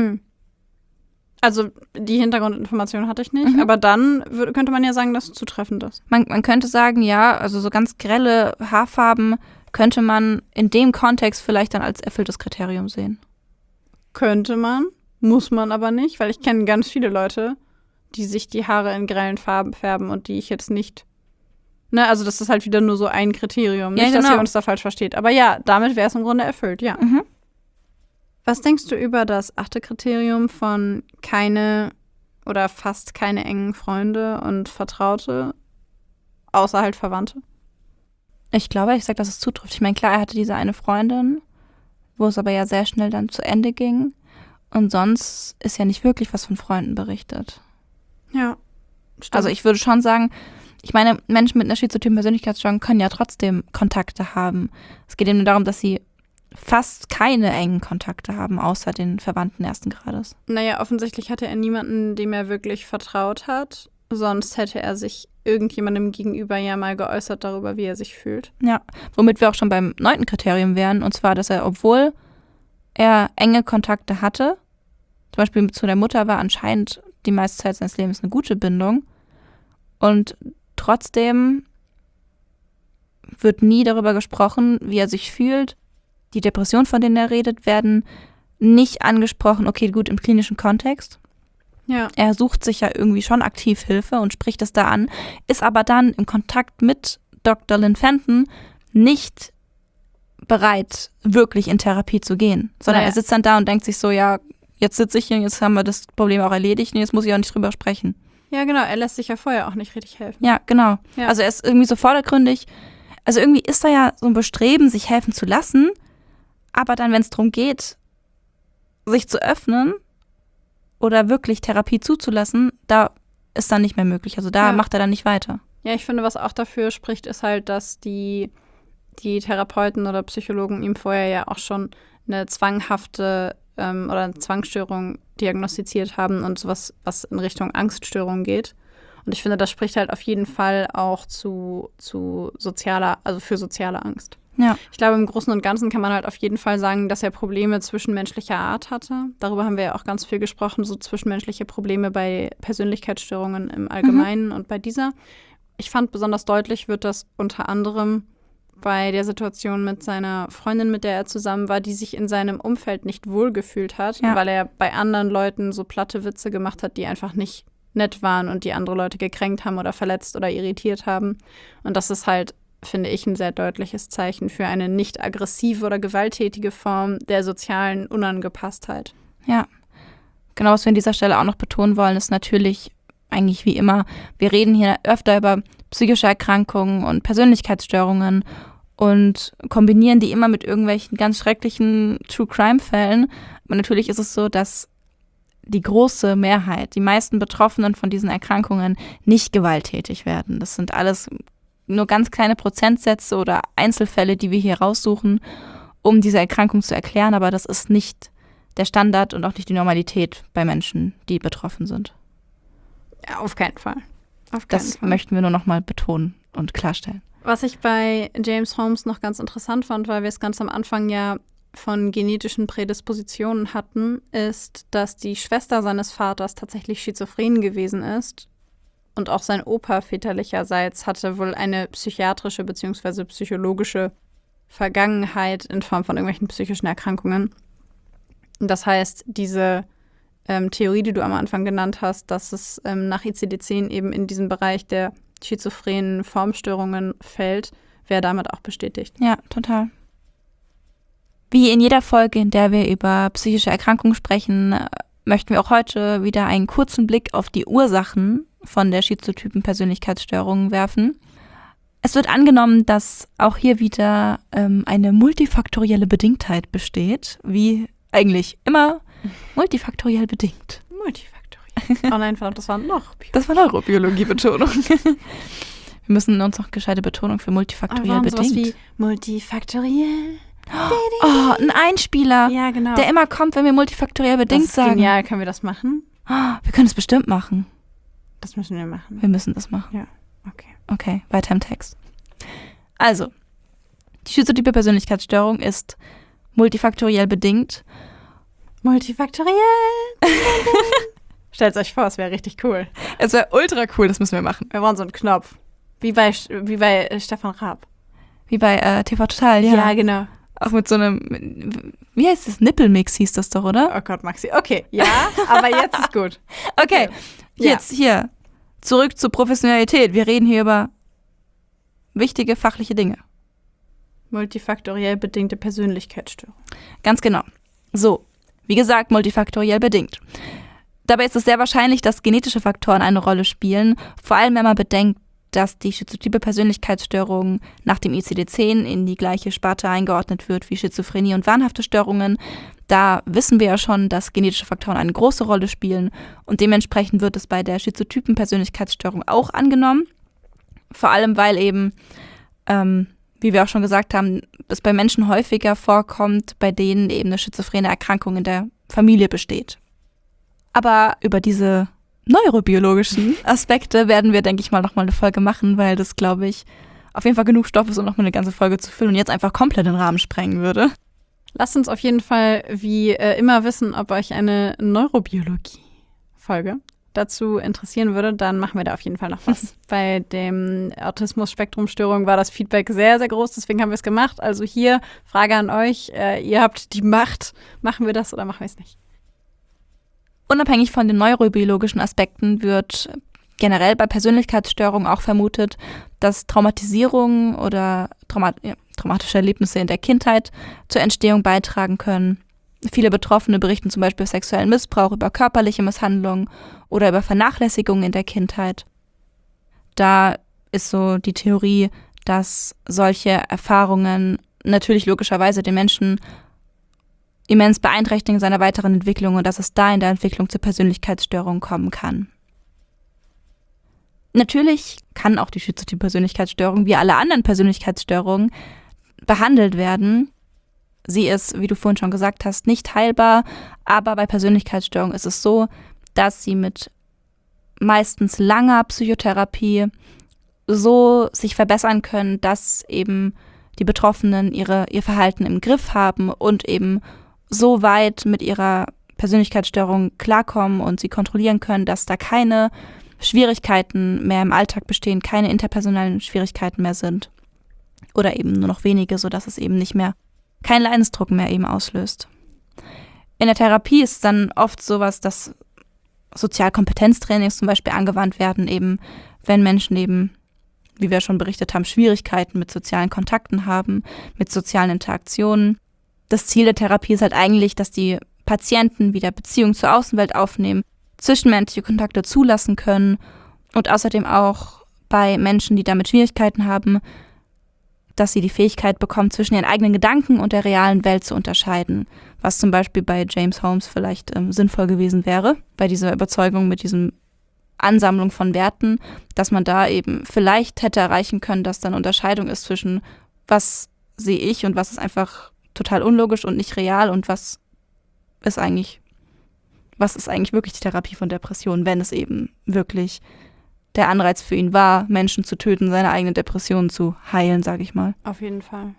Also die Hintergrundinformation hatte ich nicht, aber dann könnte man ja sagen, dass es zutreffend ist. Man könnte sagen, ja, also so ganz grelle Haarfarben könnte man in dem Kontext vielleicht dann als erfülltes Kriterium sehen. Könnte man, muss man aber nicht, weil ich kenne ganz viele Leute, die sich die Haare in grellen Farben färben und die ich jetzt nicht. Ne, also das ist halt wieder nur so ein Kriterium. Ja, nicht, genau. Dass ihr uns da falsch versteht. Aber ja, damit wäre es im Grunde erfüllt, ja. Was denkst du über das 8. Kriterium von keine oder fast keine engen Freunde und Vertraute, außer halt Verwandte? Ich glaube, ich sage, dass es zutrifft. Ich meine, klar, er hatte diese eine Freundin, wo es aber ja sehr schnell dann zu Ende ging. Und sonst ist ja nicht wirklich was von Freunden berichtet. Ja, stimmt. Also ich würde schon sagen, ich meine, Menschen mit einer schizotypen Persönlichkeitsstörung können ja trotzdem Kontakte haben. Es geht eben nur darum, dass sie fast keine engen Kontakte haben, außer den Verwandten ersten Grades. Naja, offensichtlich hatte er niemanden, dem er wirklich vertraut hat. Sonst hätte er sich irgendjemandem gegenüber ja mal geäußert darüber, wie er sich fühlt. Ja, womit wir auch schon beim 9. Kriterium wären. Und zwar, dass er, obwohl er enge Kontakte hatte, zum Beispiel zu der Mutter war anscheinend die meiste Zeit seines Lebens eine gute Bindung. Und trotzdem wird nie darüber gesprochen, wie er sich fühlt. Die Depressionen, von denen er redet, werden nicht angesprochen, okay, gut, im klinischen Kontext. Ja. Er sucht sich ja irgendwie schon aktiv Hilfe und spricht es da an, ist aber dann im Kontakt mit Dr. Lynn Fenton nicht bereit, wirklich in Therapie zu gehen. Sondern er sitzt dann da und denkt sich so, ja, jetzt sitze ich hier, jetzt haben wir das Problem auch erledigt und jetzt muss ich auch nicht drüber sprechen. Ja, genau, er lässt sich ja vorher auch nicht richtig helfen. Ja, genau. Ja. Also er ist irgendwie so vordergründig. Also irgendwie ist da ja so ein Bestreben, sich helfen zu lassen, aber dann, wenn es darum geht, sich zu öffnen oder wirklich Therapie zuzulassen, da ist dann nicht mehr möglich. Also da macht er dann nicht weiter. Ja, ich finde, was auch dafür spricht, ist halt, dass die Therapeuten oder Psychologen ihm vorher ja auch schon eine zwanghafte oder eine Zwangsstörung diagnostiziert haben und sowas, was in Richtung Angststörung geht. Und ich finde, das spricht halt auf jeden Fall auch zu sozialer, also für soziale Angst. Ja. Ich glaube, im Großen und Ganzen kann man halt auf jeden Fall sagen, dass er Probleme zwischenmenschlicher Art hatte. Darüber haben wir ja auch ganz viel gesprochen, so zwischenmenschliche Probleme bei Persönlichkeitsstörungen im Allgemeinen und bei dieser. Ich fand, besonders deutlich wird das unter anderem bei der Situation mit seiner Freundin, mit der er zusammen war, die sich in seinem Umfeld nicht wohlgefühlt hat, weil er bei anderen Leuten so platte Witze gemacht hat, die einfach nicht nett waren und die andere Leute gekränkt haben oder verletzt oder irritiert haben. Und das ist halt, finde ich, ein sehr deutliches Zeichen für eine nicht aggressive oder gewalttätige Form der sozialen Unangepasstheit. Ja, genau, was wir an dieser Stelle auch noch betonen wollen, ist natürlich eigentlich wie immer, wir reden hier öfter über psychische Erkrankungen und Persönlichkeitsstörungen und kombinieren die immer mit irgendwelchen ganz schrecklichen True-Crime-Fällen. Aber natürlich ist es so, dass die große Mehrheit, die meisten Betroffenen von diesen Erkrankungen nicht gewalttätig werden. Das sind alles nur ganz kleine Prozentsätze oder Einzelfälle, die wir hier raussuchen, um diese Erkrankung zu erklären. Aber das ist nicht der Standard und auch nicht die Normalität bei Menschen, die betroffen sind. Ja, auf keinen Fall. Das möchten wir nur noch mal betonen und klarstellen. Was ich bei James Holmes noch ganz interessant fand, weil wir es ganz am Anfang ja von genetischen Prädispositionen hatten, ist, dass die Schwester seines Vaters tatsächlich schizophren gewesen ist. Und auch sein Opa väterlicherseits hatte wohl eine psychiatrische bzw. psychologische Vergangenheit in Form von irgendwelchen psychischen Erkrankungen. Das heißt, diese Theorie, die du am Anfang genannt hast, dass es nach ICD-10 eben in diesen Bereich der schizophrenen Formstörungen fällt, wäre damit auch bestätigt. Ja, total. Wie in jeder Folge, in der wir über psychische Erkrankungen sprechen, möchten wir auch heute wieder einen kurzen Blick auf die Ursachen von der schizotypen Persönlichkeitsstörung werfen. Es wird angenommen, dass auch hier wieder eine multifaktorielle Bedingtheit besteht, wie eigentlich immer multifaktoriell bedingt. Multifaktoriell. Oh nein, verdammt, das war noch. Das war Neurobiologie-Betonung. Wir müssen uns noch gescheite Betonung für multifaktoriell bedingt. Sowas wie multifaktoriell. Oh, ein Einspieler, ja, genau. Der immer kommt, wenn wir multifaktoriell bedingt das ist sagen. Genial, können wir das machen? Wir können es bestimmt machen. Das müssen wir machen. Wir müssen das machen. Ja, okay. Okay, weiter im Text. Also, die schizotype Persönlichkeitsstörung ist multifaktoriell bedingt. Multifaktoriell. Stellt euch vor, es wäre richtig cool. Es wäre ultra cool, das müssen wir machen. Wir brauchen so einen Knopf. Wie bei Stefan Raab. Wie bei TV Total, ja. Ja, genau. Auch mit so einem, wie heißt das? Nippelmix hieß das doch, oder? Oh Gott, Maxi. Okay, ja, aber jetzt ist gut. Okay, jetzt hier. Zurück zur Professionalität. Wir reden hier über wichtige fachliche Dinge. Multifaktoriell bedingte Persönlichkeitsstörung. Ganz genau. So, wie gesagt, multifaktoriell bedingt. Dabei ist es sehr wahrscheinlich, dass genetische Faktoren eine Rolle spielen, vor allem wenn man bedenkt, dass die schizotype Persönlichkeitsstörung nach dem ICD-10 in die gleiche Sparte eingeordnet wird wie Schizophrenie und wahnhafte Störungen. Da wissen wir ja schon, dass genetische Faktoren eine große Rolle spielen und dementsprechend wird es bei der schizotypen Persönlichkeitsstörung auch angenommen. Vor allem, weil eben, wie wir auch schon gesagt haben, es bei Menschen häufiger vorkommt, bei denen eben eine schizophrene Erkrankung in der Familie besteht. Aber über diese neurobiologischen Aspekte werden wir, denke ich mal, nochmal eine Folge machen, weil das, glaube ich, auf jeden Fall genug Stoff ist, um nochmal eine ganze Folge zu füllen und jetzt einfach komplett den Rahmen sprengen würde. Lasst uns auf jeden Fall wie immer wissen, ob euch eine Neurobiologie-Folge dazu interessieren würde, dann machen wir da auf jeden Fall noch was. Bei dem Autismus-Spektrum-Störung war das Feedback sehr, sehr groß, deswegen haben wir es gemacht. Also hier, Frage an euch, ihr habt die Macht, machen wir das oder machen wir es nicht? Unabhängig von den neurobiologischen Aspekten wird generell bei Persönlichkeitsstörungen auch vermutet, dass Traumatisierungen oder traumatische Erlebnisse in der Kindheit zur Entstehung beitragen können. Viele Betroffene berichten zum Beispiel über sexuellen Missbrauch, über körperliche Misshandlungen oder über Vernachlässigung in der Kindheit. Da ist so die Theorie, dass solche Erfahrungen natürlich logischerweise den Menschen immens beeinträchtigen in seiner weiteren Entwicklung und dass es da in der Entwicklung zur Persönlichkeitsstörung kommen kann. Natürlich kann auch die schizotype Persönlichkeitsstörung wie alle anderen Persönlichkeitsstörungen behandelt werden. Sie ist, wie du vorhin schon gesagt hast, nicht heilbar, aber bei Persönlichkeitsstörungen ist es so, dass sie mit meistens langer Psychotherapie so sich verbessern können, dass eben die Betroffenen ihr Verhalten im Griff haben und eben so weit mit ihrer Persönlichkeitsstörung klarkommen und sie kontrollieren können, dass da keine Schwierigkeiten mehr im Alltag bestehen, keine interpersonellen Schwierigkeiten mehr sind. Oder eben nur noch wenige, sodass es eben nicht mehr keinen Leidensdruck mehr eben auslöst. In der Therapie ist dann oft sowas, dass Sozialkompetenztrainings zum Beispiel angewandt werden, eben wenn Menschen eben, wie wir schon berichtet haben, Schwierigkeiten mit sozialen Kontakten haben, mit sozialen Interaktionen. Das Ziel der Therapie ist halt eigentlich, dass die Patienten wieder Beziehungen zur Außenwelt aufnehmen, zwischenmenschliche Kontakte zulassen können und außerdem auch bei Menschen, die damit Schwierigkeiten haben, dass sie die Fähigkeit bekommen, zwischen ihren eigenen Gedanken und der realen Welt zu unterscheiden, was zum Beispiel bei James Holmes vielleicht sinnvoll gewesen wäre, bei dieser Überzeugung mit diesem Ansammlung von Werten, dass man da eben vielleicht hätte erreichen können, dass dann Unterscheidung ist zwischen was sehe ich und was ist einfach total unlogisch und nicht real und was ist eigentlich wirklich die Therapie von Depressionen, wenn es eben wirklich der Anreiz für ihn war, Menschen zu töten, seine eigene Depression zu heilen, sage ich mal. Auf jeden Fall.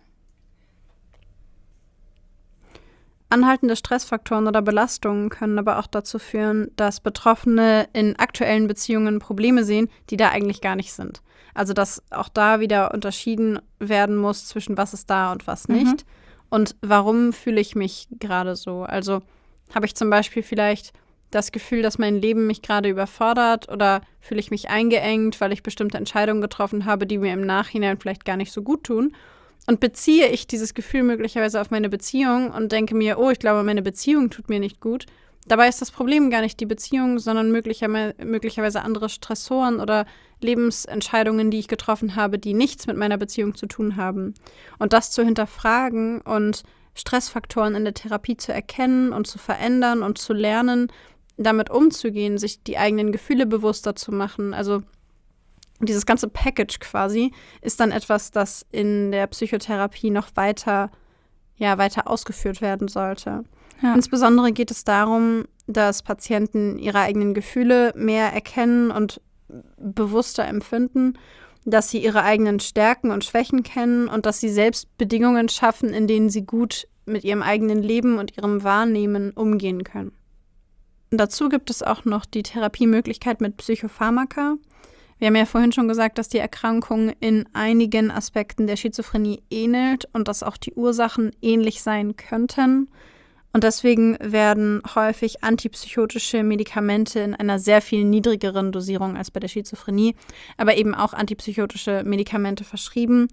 Anhaltende Stressfaktoren oder Belastungen können aber auch dazu führen, dass Betroffene in aktuellen Beziehungen Probleme sehen, die da eigentlich gar nicht sind. Also dass auch da wieder unterschieden werden muss zwischen was ist da und was nicht. Und warum fühle ich mich gerade so? Also habe ich zum Beispiel vielleicht das Gefühl, dass mein Leben mich gerade überfordert oder fühle ich mich eingeengt, weil ich bestimmte Entscheidungen getroffen habe, die mir im Nachhinein vielleicht gar nicht so gut tun. Und beziehe ich dieses Gefühl möglicherweise auf meine Beziehung und denke mir, oh, ich glaube, meine Beziehung tut mir nicht gut. Dabei ist das Problem gar nicht die Beziehung, sondern möglicherweise andere Stressoren oder Lebensentscheidungen, die ich getroffen habe, die nichts mit meiner Beziehung zu tun haben. Und das zu hinterfragen und Stressfaktoren in der Therapie zu erkennen und zu verändern und zu lernen, damit umzugehen, sich die eigenen Gefühle bewusster zu machen. Also dieses ganze Package quasi ist dann etwas, das in der Psychotherapie noch weiter ausgeführt werden sollte. Ja. Insbesondere geht es darum, dass Patienten ihre eigenen Gefühle mehr erkennen und bewusster empfinden, dass sie ihre eigenen Stärken und Schwächen kennen und dass sie selbst Bedingungen schaffen, in denen sie gut mit ihrem eigenen Leben und ihrem Wahrnehmen umgehen können. Und dazu gibt es auch noch die Therapiemöglichkeit mit Psychopharmaka. Wir haben ja vorhin schon gesagt, dass die Erkrankung in einigen Aspekten der Schizophrenie ähnelt und dass auch die Ursachen ähnlich sein könnten. Und deswegen werden häufig antipsychotische Medikamente in einer sehr viel niedrigeren Dosierung als bei der Schizophrenie, aber eben auch antipsychotische Medikamente verschrieben,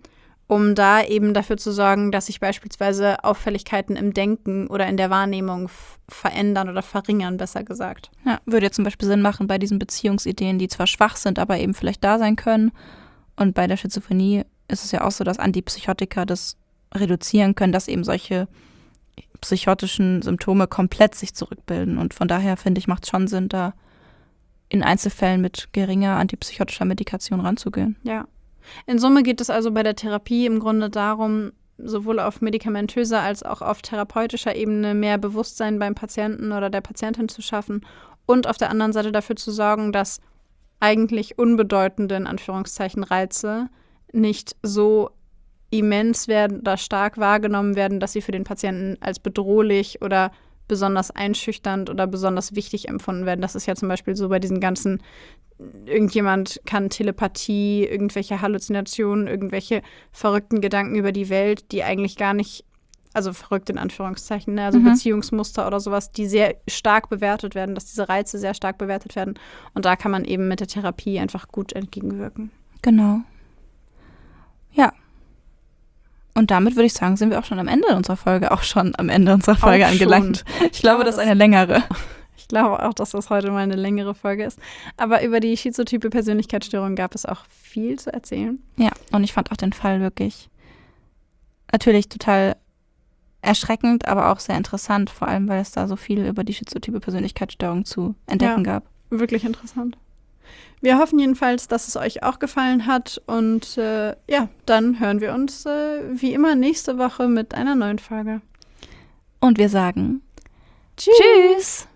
um da eben dafür zu sorgen, dass sich beispielsweise Auffälligkeiten im Denken oder in der Wahrnehmung verändern oder verringern, besser gesagt. Ja, würde jetzt zum Beispiel Sinn machen bei diesen Beziehungsideen, die zwar schwach sind, aber eben vielleicht da sein können. Und bei der Schizophrenie ist es ja auch so, dass Antipsychotika das reduzieren können, dass eben solche psychotischen Symptome komplett sich zurückbilden. Und von daher, finde ich, macht es schon Sinn, da in Einzelfällen mit geringer antipsychotischer Medikation ranzugehen. Ja. In Summe geht es also bei der Therapie im Grunde darum, sowohl auf medikamentöser als auch auf therapeutischer Ebene mehr Bewusstsein beim Patienten oder der Patientin zu schaffen und auf der anderen Seite dafür zu sorgen, dass eigentlich unbedeutende, in Anführungszeichen, Reize nicht so immens werden oder stark wahrgenommen werden, dass sie für den Patienten als bedrohlich oder besonders einschüchternd oder besonders wichtig empfunden werden. Das ist ja zum Beispiel so bei diesen ganzen, irgendjemand kann Telepathie, irgendwelche Halluzinationen, irgendwelche verrückten Gedanken über die Welt, die eigentlich gar nicht, also verrückt in Anführungszeichen, ne? Also Beziehungsmuster oder sowas, die sehr stark bewertet werden, dass diese Reize sehr stark bewertet werden. Und da kann man eben mit der Therapie einfach gut entgegenwirken. Genau. Ja. Und damit würde ich sagen, sind wir auch schon am Ende unserer Folge, angelangt. Ich glaube, das ist eine längere. Ich glaube auch, dass das heute mal eine längere Folge ist. Aber über die schizotype Persönlichkeitsstörung gab es auch viel zu erzählen. Ja, und ich fand auch den Fall wirklich natürlich total erschreckend, aber auch sehr interessant, vor allem, weil es da so viel über die schizotype Persönlichkeitsstörung zu entdecken gab. Wirklich interessant. Wir hoffen jedenfalls, dass es euch auch gefallen hat und dann hören wir uns wie immer nächste Woche mit einer neuen Folge. Und wir sagen Tschüss!